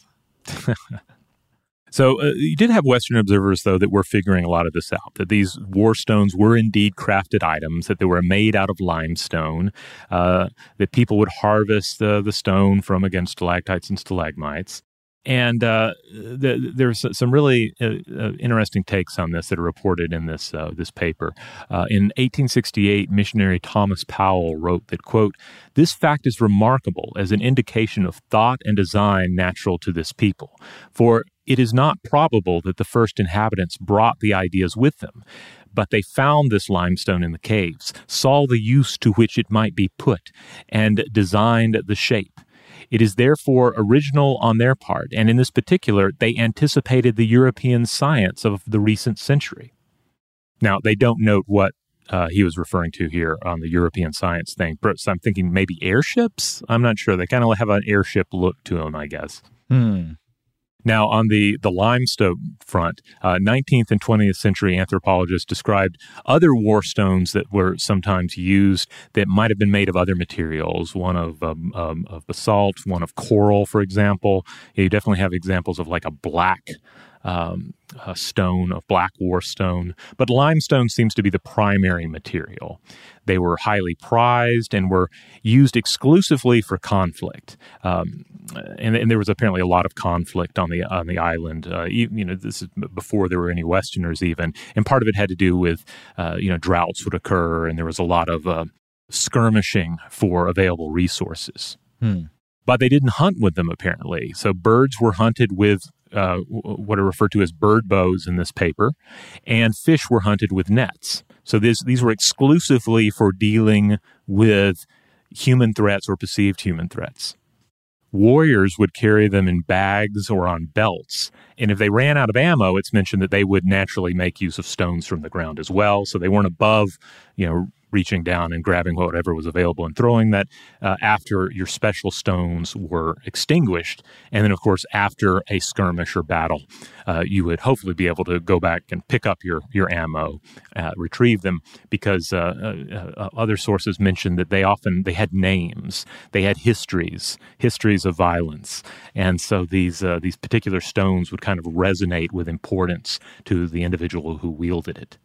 F: So you did have Western observers, though, that were figuring a lot of this out, that these war stones were indeed crafted items, that they were made out of limestone, that people would harvest the stone from, again, stalactites and stalagmites. And there's some really interesting takes on this that are reported in this paper. In 1868, missionary Thomas Powell wrote that, quote, "This fact is remarkable as an indication of thought and design natural to this people, for it is not probable that the first inhabitants brought the ideas with them, but they found this limestone in the caves, saw the use to which it might be put, and designed the shape. It is therefore original on their part, and in this particular, they anticipated the European science of the recent century." Now, they don't note what he was referring to here on the European science thing. So I'm thinking maybe airships? I'm not sure. They kind of have an airship look to them, I guess. Now, on the limestone front, 19th and 20th century anthropologists described other war stones that were sometimes used that might have been made of other materials, one of basalt, one of coral, for example. You definitely have examples of like a black stone, a black war stone, but limestone seems to be the primary material. They were highly prized and were used exclusively for conflict. And there was apparently a lot of conflict on the island. This is before there were any Westerners even, and part of it had to do with droughts would occur, and there was a lot of skirmishing for available resources. But they didn't hunt with them apparently. So birds were hunted with what are referred to as bird bows in this paper, and fish were hunted with nets. So these were exclusively for dealing with human threats or perceived human threats. Warriors would carry them in bags or on belts, and if they ran out of ammo, it's mentioned that they would naturally make use of stones from the ground as well, so they weren't above, reaching down and grabbing whatever was available and throwing that after your special stones were extinguished. And then, of course, after a skirmish or battle, you would hopefully be able to go back and pick up your ammo, retrieve them, because other sources mention that they had names, they had histories of violence. And so these particular stones would kind of resonate with importance to the individual who wielded it.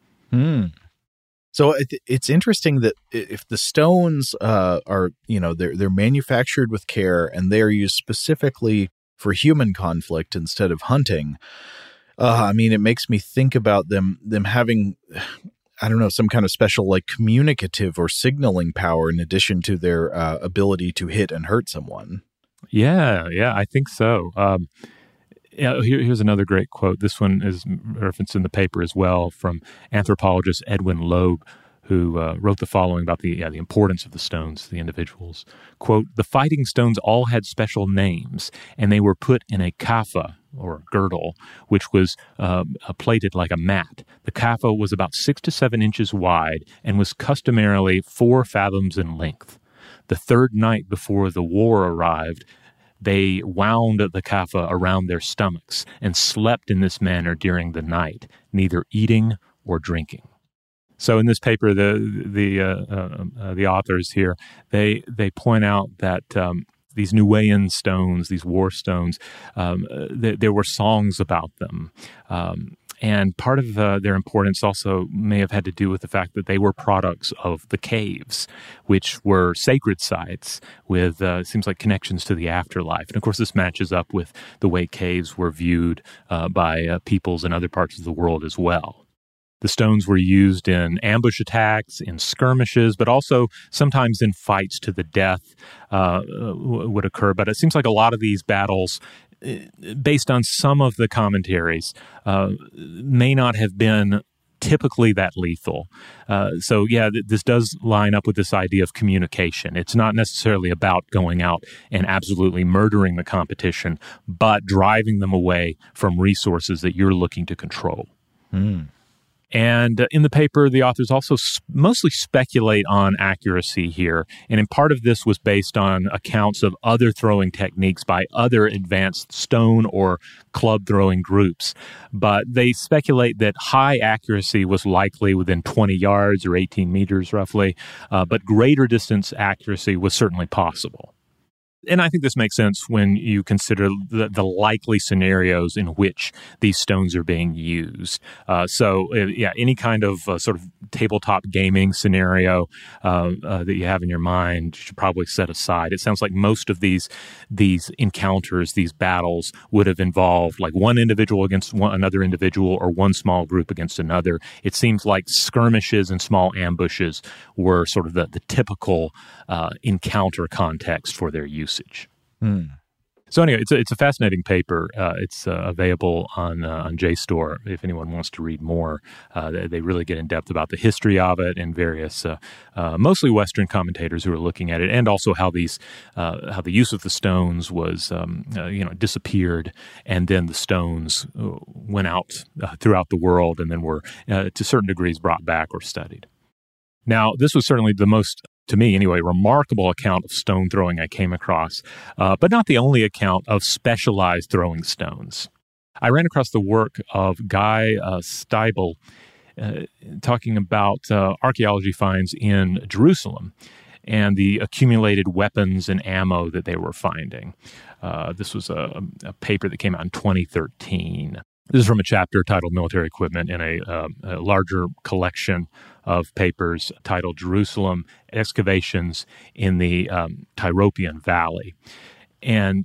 B: So it's interesting that if the stones are, they're manufactured with care and they're used specifically for human conflict instead of hunting. I mean, it makes me think about them having, I don't know, some kind of special like communicative or signaling power in addition to their ability to hit and hurt someone. Yeah,
F: I think so. Here's another great quote. This one is referenced in the paper as well from anthropologist Edwin Loeb, who wrote the following about the importance of the stones to the individuals. Quote, "The fighting stones all had special names, and they were put in a kaffa, or girdle, which was plated like a mat. The kaffa was about 6 to 7 inches wide and was customarily 4 fathoms in length. The third night before the war arrived, they wound the kaffa around their stomachs and slept in this manner during the night, neither eating or drinking." So in this paper, the authors here, they point out that these Nuwayan stones, these war stones, there were songs about them. And part of their importance also may have had to do with the fact that they were products of the caves, which were sacred sites with, seems like, connections to the afterlife. And of course, this matches up with the way caves were viewed by peoples in other parts of the world as well. The stones were used in ambush attacks, in skirmishes, but also sometimes in fights to the death would occur. But it seems like a lot of these battles, based on some of the commentaries, may not have been typically that lethal. So this does line up with this idea of communication. It's not necessarily about going out and absolutely murdering the competition, but driving them away from resources that you're looking to control. And in the paper, the authors also mostly speculate on accuracy here. And in part of this was based on accounts of other throwing techniques by other advanced stone or club throwing groups. But they speculate that high accuracy was likely within 20 yards or 18 meters roughly, but greater distance accuracy was certainly possible. And I think this makes sense when you consider the likely scenarios in which these stones are being used. Any kind of sort of tabletop gaming scenario that you have in your mind, you should probably set aside. It sounds like most of these encounters, these battles, would have involved like one individual against another individual or one small group against another. It seems like skirmishes and small ambushes were sort of the typical encounter context for their usage. So anyway, it's a fascinating paper. It's available on JSTOR if anyone wants to read more. They really get in depth about the history of it and various, mostly Western commentators who are looking at it, and also how the use of the stones was, disappeared, and then the stones went out throughout the world, and then were to certain degrees brought back or studied. Now, this was certainly the most, to me anyway, remarkable account of stone throwing I came across, but not the only account of specialized throwing stones. I ran across the work of Guy Steibel talking about archaeology finds in Jerusalem and the accumulated weapons and ammo that they were finding. This was a paper that came out in 2013. This is from a chapter titled Military Equipment in a larger collection of papers titled Jerusalem Excavations in the Tyropoeon Valley. And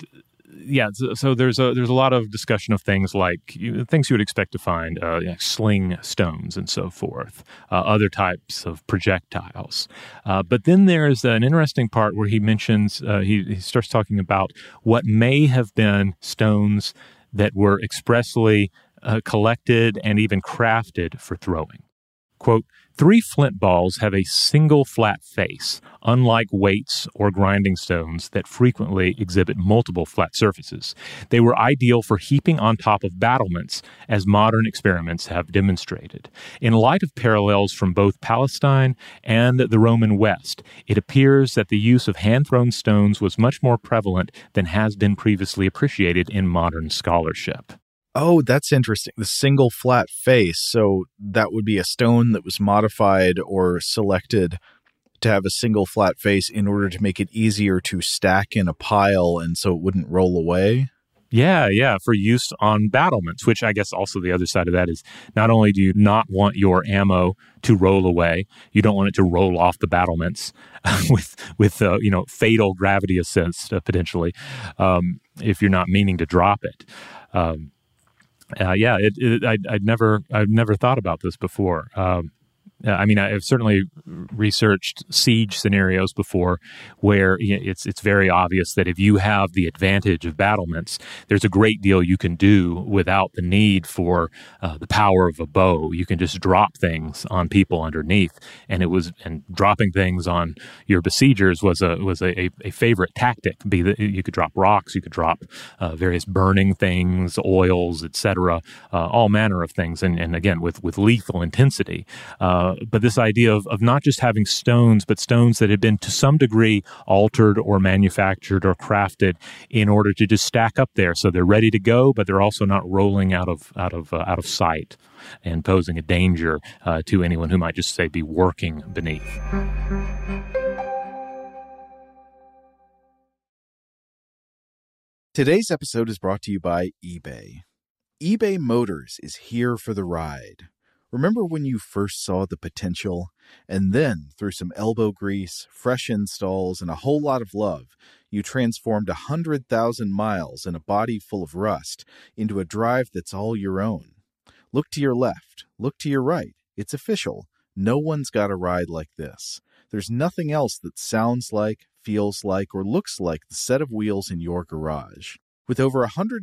F: so there's a lot of discussion of things like things you would expect to find, sling stones and so forth, other types of projectiles. But then there's an interesting part where he mentions, he starts talking about what may have been stones that were expressly collected and even crafted for throwing. Quote, 3 flint balls have a single flat face, unlike weights or grinding stones that frequently exhibit multiple flat surfaces. They were ideal for heaping on top of battlements, as modern experiments have demonstrated. In light of parallels from both Palestine and the Roman West, it appears that the use of hand-thrown stones was much more prevalent than has been previously appreciated in modern scholarship.
B: Oh, that's interesting. The single flat face. So that would be a stone that was modified or selected to have a single flat face in order to make it easier to stack in a pile and so it wouldn't roll away?
F: Yeah, for use on battlements, which I guess also the other side of that is not only do you not want your ammo to roll away, you don't want it to roll off the battlements with fatal gravity assist potentially if you're not meaning to drop it. I've never thought about this before. I've certainly researched siege scenarios before where it's very obvious that if you have the advantage of battlements, there's a great deal you can do without the need for the power of a bow. You can just drop things on people underneath, and dropping things on your besiegers was a favorite tactic. You could drop rocks, you could drop various burning things, oils, etc., all manner of things, and again with lethal intensity. But this idea of not just having stones, but stones that had been to some degree altered or manufactured or crafted in order to just stack up there, so they're ready to go, but they're also not rolling out of sight and posing a danger to anyone who might just say be working beneath.
B: Today's episode is brought to you by eBay. eBay Motors is here for the ride. Remember when you first saw the potential? And then, through some elbow grease, fresh installs, and a whole lot of love, you transformed 100,000 miles and a body full of rust into a drive that's all your own. Look to your left. Look to your right. It's official. No one's got a ride like this. There's nothing else that sounds like, feels like, or looks like the set of wheels in your garage. With over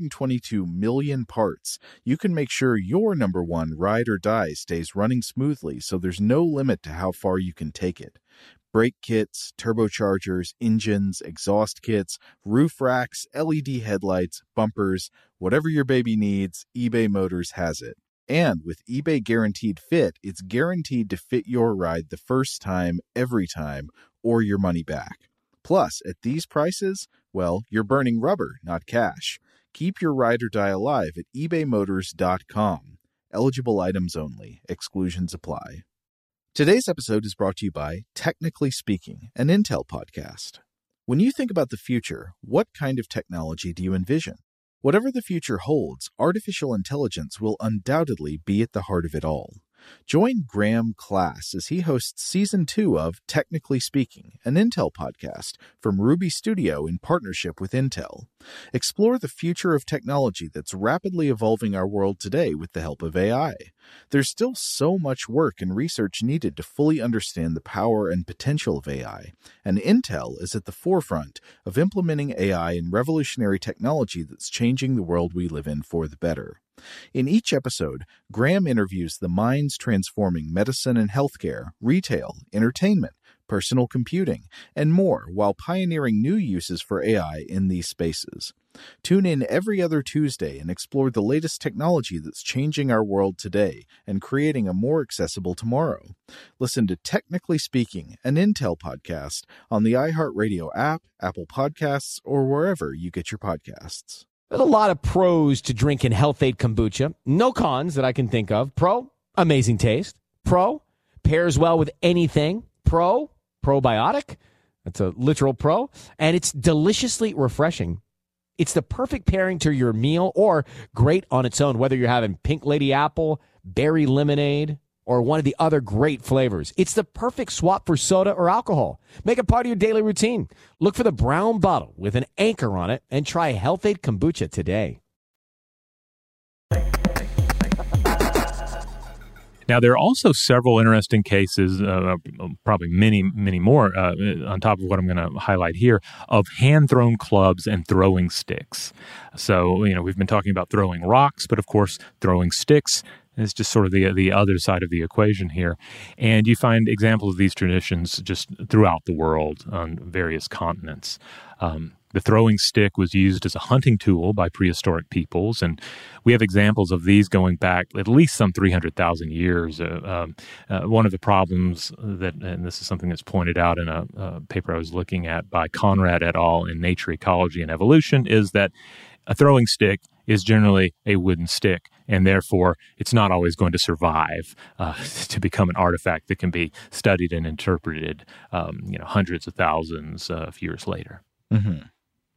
B: 122 million parts, you can make sure your number one ride or die stays running smoothly, so there's no limit to how far you can take it. Brake kits, turbochargers, engines, exhaust kits, roof racks, LED headlights, bumpers, whatever your baby needs, eBay Motors has it. And with eBay Guaranteed Fit, it's guaranteed to fit your ride the first time, every time, or your money back. Plus, at these prices, well, you're burning rubber, not cash. Keep your ride or die alive at ebaymotors.com. Eligible items only. Exclusions apply. Today's episode is brought to you by Technically Speaking, an Intel podcast. When you think about the future, what kind of technology do you envision? Whatever the future holds, artificial intelligence will undoubtedly be at the heart of it all. Join Graham Class as he hosts Season 2 of Technically Speaking, an Intel podcast from Ruby Studio in partnership with Intel. Explore the future of technology that's rapidly evolving our world today with the help of AI. There's still so much work and research needed to fully understand the power and potential of AI, and Intel is at the forefront of implementing AI in revolutionary technology that's changing the world we live in for the better. In each episode, Graham interviews the minds transforming medicine and healthcare, retail, entertainment, personal computing, and more while pioneering new uses for AI in these spaces. Tune in every other Tuesday and explore the latest technology that's changing our world today and creating a more accessible tomorrow. Listen to Technically Speaking, an Intel podcast on the iHeartRadio app, Apple Podcasts, or wherever you get your podcasts.
G: There's a lot of pros to drinking Health Aid kombucha. No cons that I can think of. Pro, amazing taste. Pro, pairs well with anything. Pro, probiotic. That's a literal pro. And it's deliciously refreshing. It's the perfect pairing to your meal or great on its own, whether you're having pink lady apple, berry lemonade, or one of the other great flavors. It's the perfect swap for soda or alcohol. Make it part of your daily routine. Look for the brown bottle with an anchor on it and try Health Aid kombucha today.
F: Now, there are also several interesting cases, probably many more on top of what I'm going to highlight here, of hand-thrown clubs and throwing sticks. So, we've been talking about throwing rocks, but of course, throwing sticks is just sort of the other side of the equation here. And you find examples of these traditions just throughout the world on various continents. The throwing stick was used as a hunting tool by prehistoric peoples, and we have examples of these going back at least some 300,000 years. One of the problems and this is something that's pointed out in a paper I was looking at by Conrad et al. In Nature, Ecology, and Evolution, is that a throwing stick is generally a wooden stick, and therefore it's not always going to survive to become an artifact that can be studied and interpreted hundreds of thousands of years later.
B: Mm-hmm.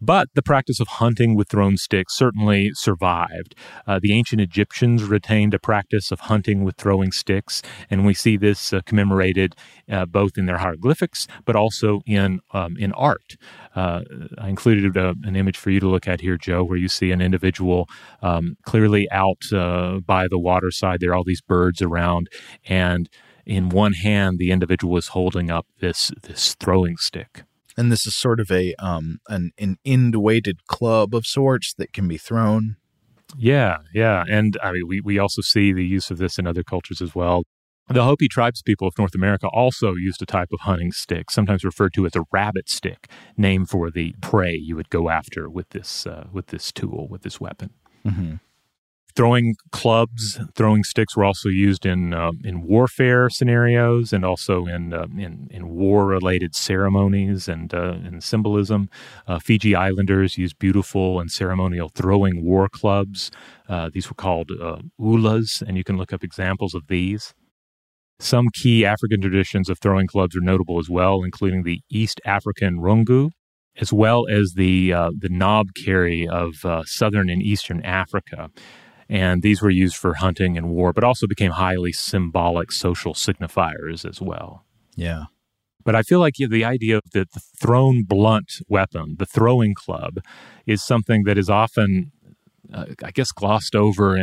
F: But the practice of hunting with thrown sticks certainly survived. The ancient Egyptians retained a practice of hunting with throwing sticks, and we see this commemorated both in their hieroglyphics, but also in art. I included an image for you to look at here, Joe, where you see an individual clearly out by the waterside. There are all these birds around, and in one hand, the individual is holding up this throwing stick.
B: And this is sort of an end-weighted club of sorts that can be thrown.
F: Yeah. And I mean, we also see the use of this in other cultures as well. The Hopi tribespeople of North America also used a type of hunting stick, sometimes referred to as a rabbit stick, named for the prey you would go after with this tool, with this weapon.
B: Mm-hmm.
F: Throwing clubs, throwing sticks were also used in warfare scenarios and also in war-related ceremonies and symbolism. Fiji Islanders used beautiful and ceremonial throwing war clubs. These were called ulas, and you can look up examples of these. Some key African traditions of throwing clubs are notable as well, including the East African rungu, as well as the knob carry of southern and eastern Africa. And these were used for hunting and war, but also became highly symbolic social signifiers as well.
B: Yeah.
F: But I feel like the idea of the thrown blunt weapon, the throwing club, is something that is often, glossed over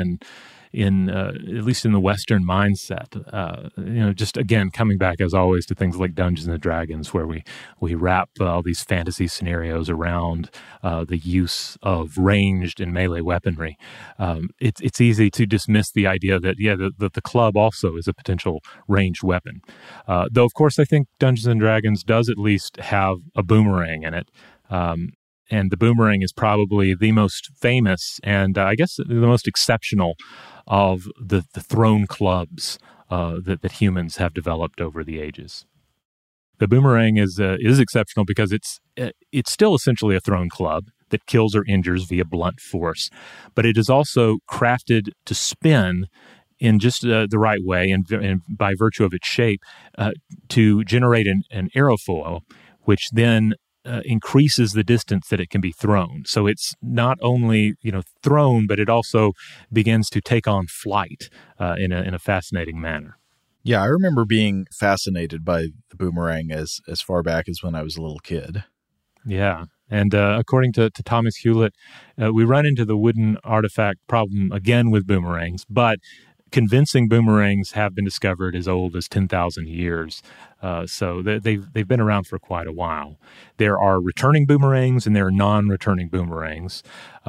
F: at least in the Western mindset. Just again, coming back as always to things like Dungeons and Dragons, where we wrap all these fantasy scenarios around the use of ranged and melee weaponry. It's easy to dismiss the idea that the club also is a potential ranged weapon. Though of course I think Dungeons and Dragons does at least have a boomerang in it. And the boomerang is probably the most famous and I guess the most exceptional of the thrown clubs that humans have developed over the ages. The boomerang is exceptional because it's still essentially a thrown club that kills or injures via blunt force, but it is also crafted to spin in just the right way and by virtue of its shape to generate an aerofoil, which then increases the distance that it can be thrown. So it's not only thrown, but it also begins to take on flight in a fascinating manner.
B: Yeah, I remember being fascinated by the boomerang as far back as when I was a little kid.
F: Yeah, and according to Thomas Hewlett, we run into the wooden artifact problem again with boomerangs, but convincing boomerangs have been discovered as old as 10,000 years. So they've been around for quite a while. There are returning boomerangs and there are non-returning boomerangs.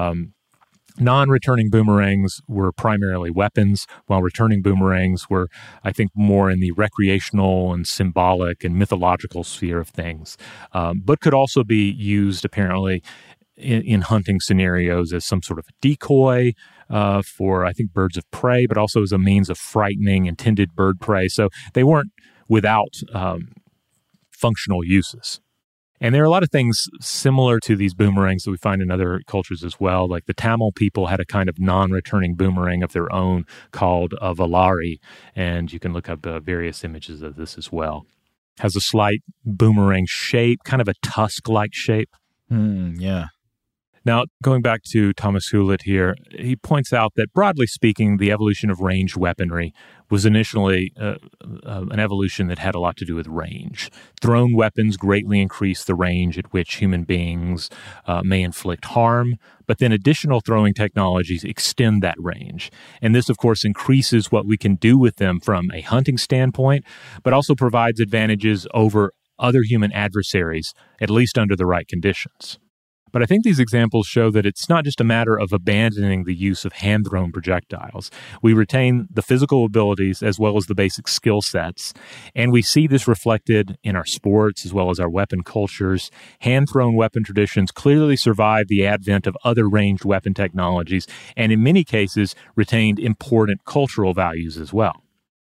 F: Non-returning boomerangs were primarily weapons, while returning boomerangs were, I think, more in the recreational and symbolic and mythological sphere of things, but could also be used apparently in hunting scenarios as some sort of a decoy for, I think, birds of prey, but also as a means of frightening intended bird prey. So they weren't without functional uses. And there are a lot of things similar to these boomerangs that we find in other cultures as well. Like the Tamil people had a kind of non-returning boomerang of their own called a valari, and you can look up various images of this as well. Has a slight boomerang shape, kind of a tusk-like shape.
B: Yeah.
F: Now, going back to Thomas Hewlett here, he points out that broadly speaking, the evolution of ranged weaponry was initially an evolution that had a lot to do with range. Thrown weapons greatly increase the range at which human beings may inflict harm, but then additional throwing technologies extend that range. And this, of course, increases what we can do with them from a hunting standpoint, but also provides advantages over other human adversaries, at least under the right conditions. But I think these examples show that it's not just a matter of abandoning the use of hand-thrown projectiles. We retain the physical abilities as well as the basic skill sets, and we see this reflected in our sports as well as our weapon cultures. Hand-thrown weapon traditions clearly survived the advent of other ranged weapon technologies, and in many cases retained important cultural values as well.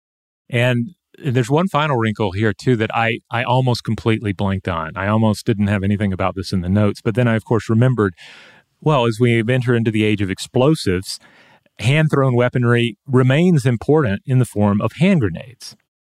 F: And there's one final wrinkle here, too, that I almost completely blanked on. I almost didn't have anything about this in the notes. But then I, of course, remembered, well, as we enter into the age of explosives, hand-thrown weaponry remains important in the form of hand grenades.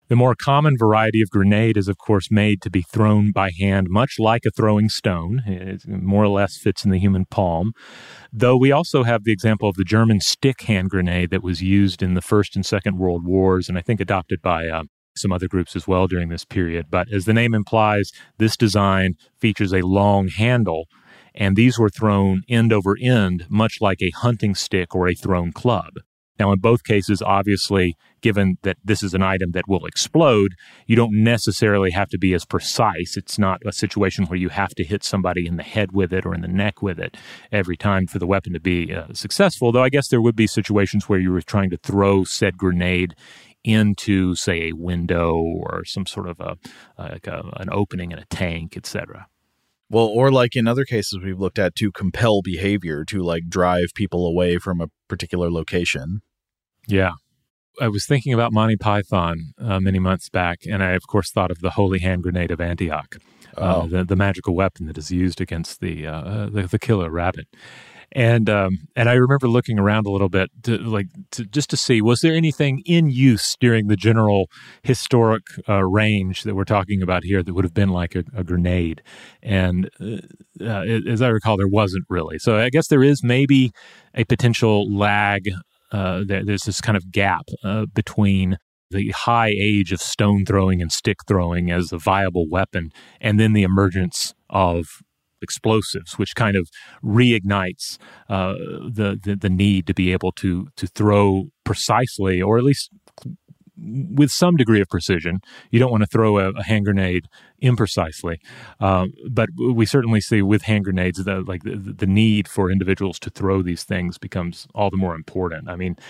F: The more common variety of grenade is, of course, made to be thrown by hand, much like a throwing stone. It more or less fits in the human palm. Though we also have the example of the German stick hand grenade that was used in the First and Second World Wars, and I think adopted by some other groups as well during this period. But as the name implies, this design features a long handle, and these were thrown end over end, much like a hunting stick or a thrown club. Now, in both cases, obviously, given that this is an item that will explode, you don't necessarily have to be as precise. It's not a situation where you have to hit somebody in the head with it or in the neck with it every time for the weapon to be successful, though I guess there would be situations where you were trying to throw said grenade into, say, a window or some sort of an opening in a tank, etc.
B: Well, or like in other cases we've looked at, to compel behavior, to like drive people away from a particular location. Yeah.
F: I was thinking about Monty Python many months back, and I, of course, thought of the holy hand grenade of Antioch, the magical weapon that is used against the killer rabbit. And I remember looking around a little bit just to see, was there anything in use during the general historic range that we're talking about here that would have been like a grenade? And as I recall, there wasn't really. So I guess there is maybe a potential lag. There's this kind of gap between the high age of stone throwing and stick throwing as a viable weapon, and then the emergence of explosives, which kind of reignites the need to be able to throw precisely, or at least with some degree of precision. You don't want to throw a hand grenade imprecisely, but we certainly see with hand grenades the need for individuals to throw these things becomes all the more important. I mean,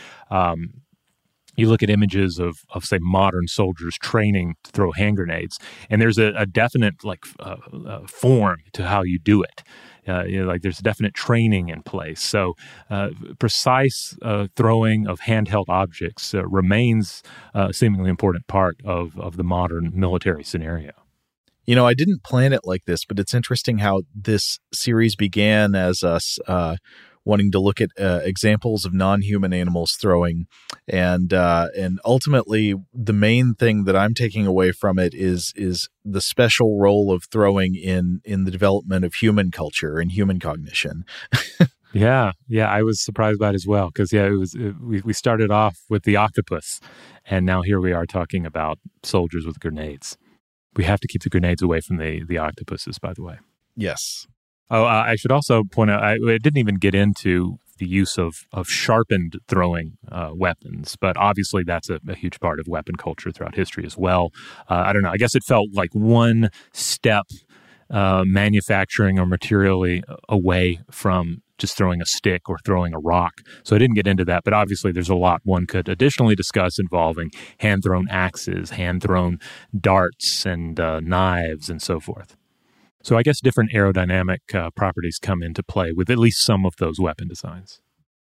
F: you look at images of say, modern soldiers training to throw hand grenades, and there's a definite form to how you do it. There's definite training in place. So precise throwing of handheld objects remains a seemingly important part of the modern military scenario.
B: You know, I didn't plan it like this, but it's interesting how this series began as us wanting to look at examples of non-human animals throwing, and ultimately the main thing that I'm taking away from it is the special role of throwing in the development of human culture and human cognition.
F: Yeah, I was surprised by it as well, because we started off with the octopus, and now here we are talking about soldiers with grenades. We have to keep the grenades away from the octopuses, by the way.
B: Yes.
F: Oh, I should also point out, I didn't even get into the use of sharpened throwing weapons, but obviously that's a huge part of weapon culture throughout history as well. I don't know. I guess it felt like one step manufacturing or materially away from just throwing a stick or throwing a rock. So I didn't get into that, but obviously there's a lot one could additionally discuss involving hand-thrown axes, hand-thrown darts, and knives, and so forth. So I guess different aerodynamic properties come into play with at least some of those weapon designs.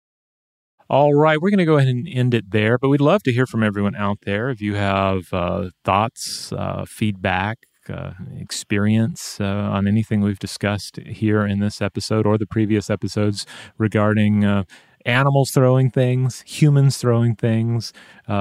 F: All right, we're going to go ahead and end it there, but we'd love to hear from everyone out there. If you have thoughts, feedback, experience on anything we've discussed here in this episode or the previous episodes regarding animals throwing things, humans throwing things,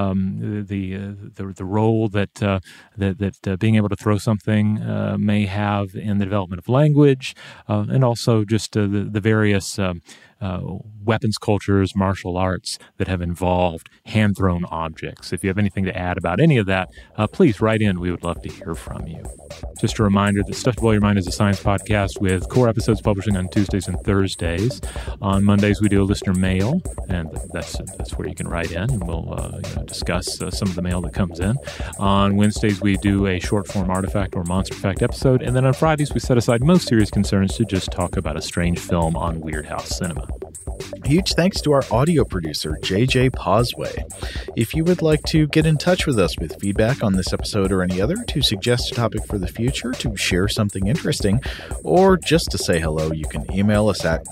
F: the role that being able to throw something may have in the development of language, and also just the various weapons cultures, martial arts that have involved hand-thrown objects. If you have anything to add about any of that, please write in. We would love to hear from you. Just a reminder that Stuff to Blow Your Mind is a science podcast with core episodes publishing on Tuesdays and Thursdays. On Mondays, we do a listener mail, and that's where you can write in, and we'll discuss some of the mail that comes in. On Wednesdays, we do a short-form artifact or monster fact episode, and then on Fridays, we set aside most serious concerns to just talk about a strange film on Weird House Cinema.
B: Huge thanks to our audio producer, JJ Posway. If you would like to get in touch with us with feedback on this episode or any other, to suggest a topic for the future, to share something interesting, or just to say hello, you can email us at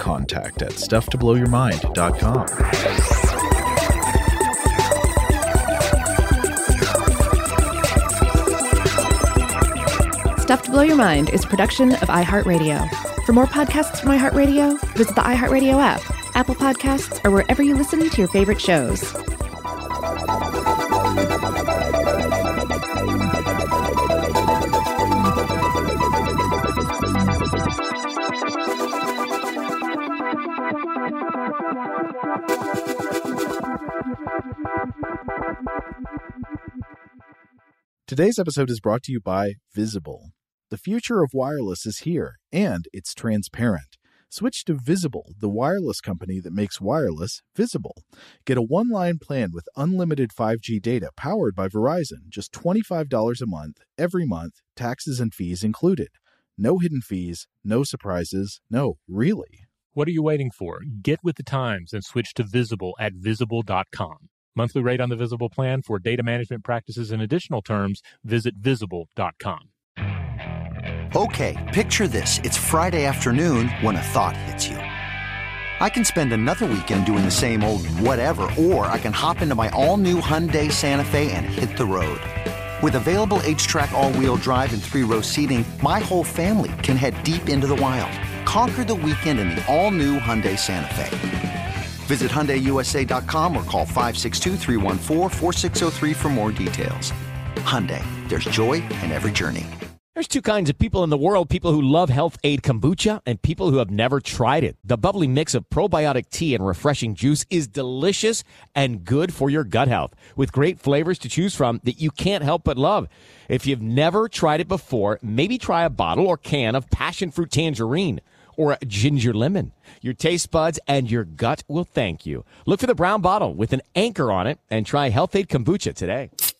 B: contact@stufftoblowyourmind.com.
E: Stuff to Blow Your Mind is a production of iHeartRadio. For more podcasts from iHeartRadio, visit the iHeartRadio app, Apple Podcasts, or wherever you listen to your favorite shows.
B: Today's episode is brought to you by Visible. The future of wireless is here, and it's transparent. Switch to Visible, the wireless company that makes wireless visible. Get a one-line plan with unlimited 5G data powered by Verizon, just $25 a month, every month, taxes and fees included. No hidden fees, no surprises, no, really.
F: What are you waiting for? Get with the times and switch to Visible at Visible.com. Monthly rate on the Visible plan for data management practices and additional terms, visit Visible.com.
A: Okay, picture this. It's Friday afternoon when a thought hits you. I can spend another weekend doing the same old whatever, or I can hop into my all-new Hyundai Santa Fe and hit the road. With available H-Track all-wheel drive and 3-row seating, my whole family can head deep into the wild. Conquer the weekend in the all-new Hyundai Santa Fe. Visit HyundaiUSA.com or call 562-314-4603 for more details. Hyundai, there's joy in every journey.
G: There's two kinds of people in the world, people who love Health Aid Kombucha and people who have never tried it. The bubbly mix of probiotic tea and refreshing juice is delicious and good for your gut health, with great flavors to choose from that you can't help but love. If you've never tried it before, maybe try a bottle or can of passion fruit tangerine or a ginger lemon. Your taste buds and your gut will thank you. Look for the brown bottle with an anchor on it and try Health Aid Kombucha today.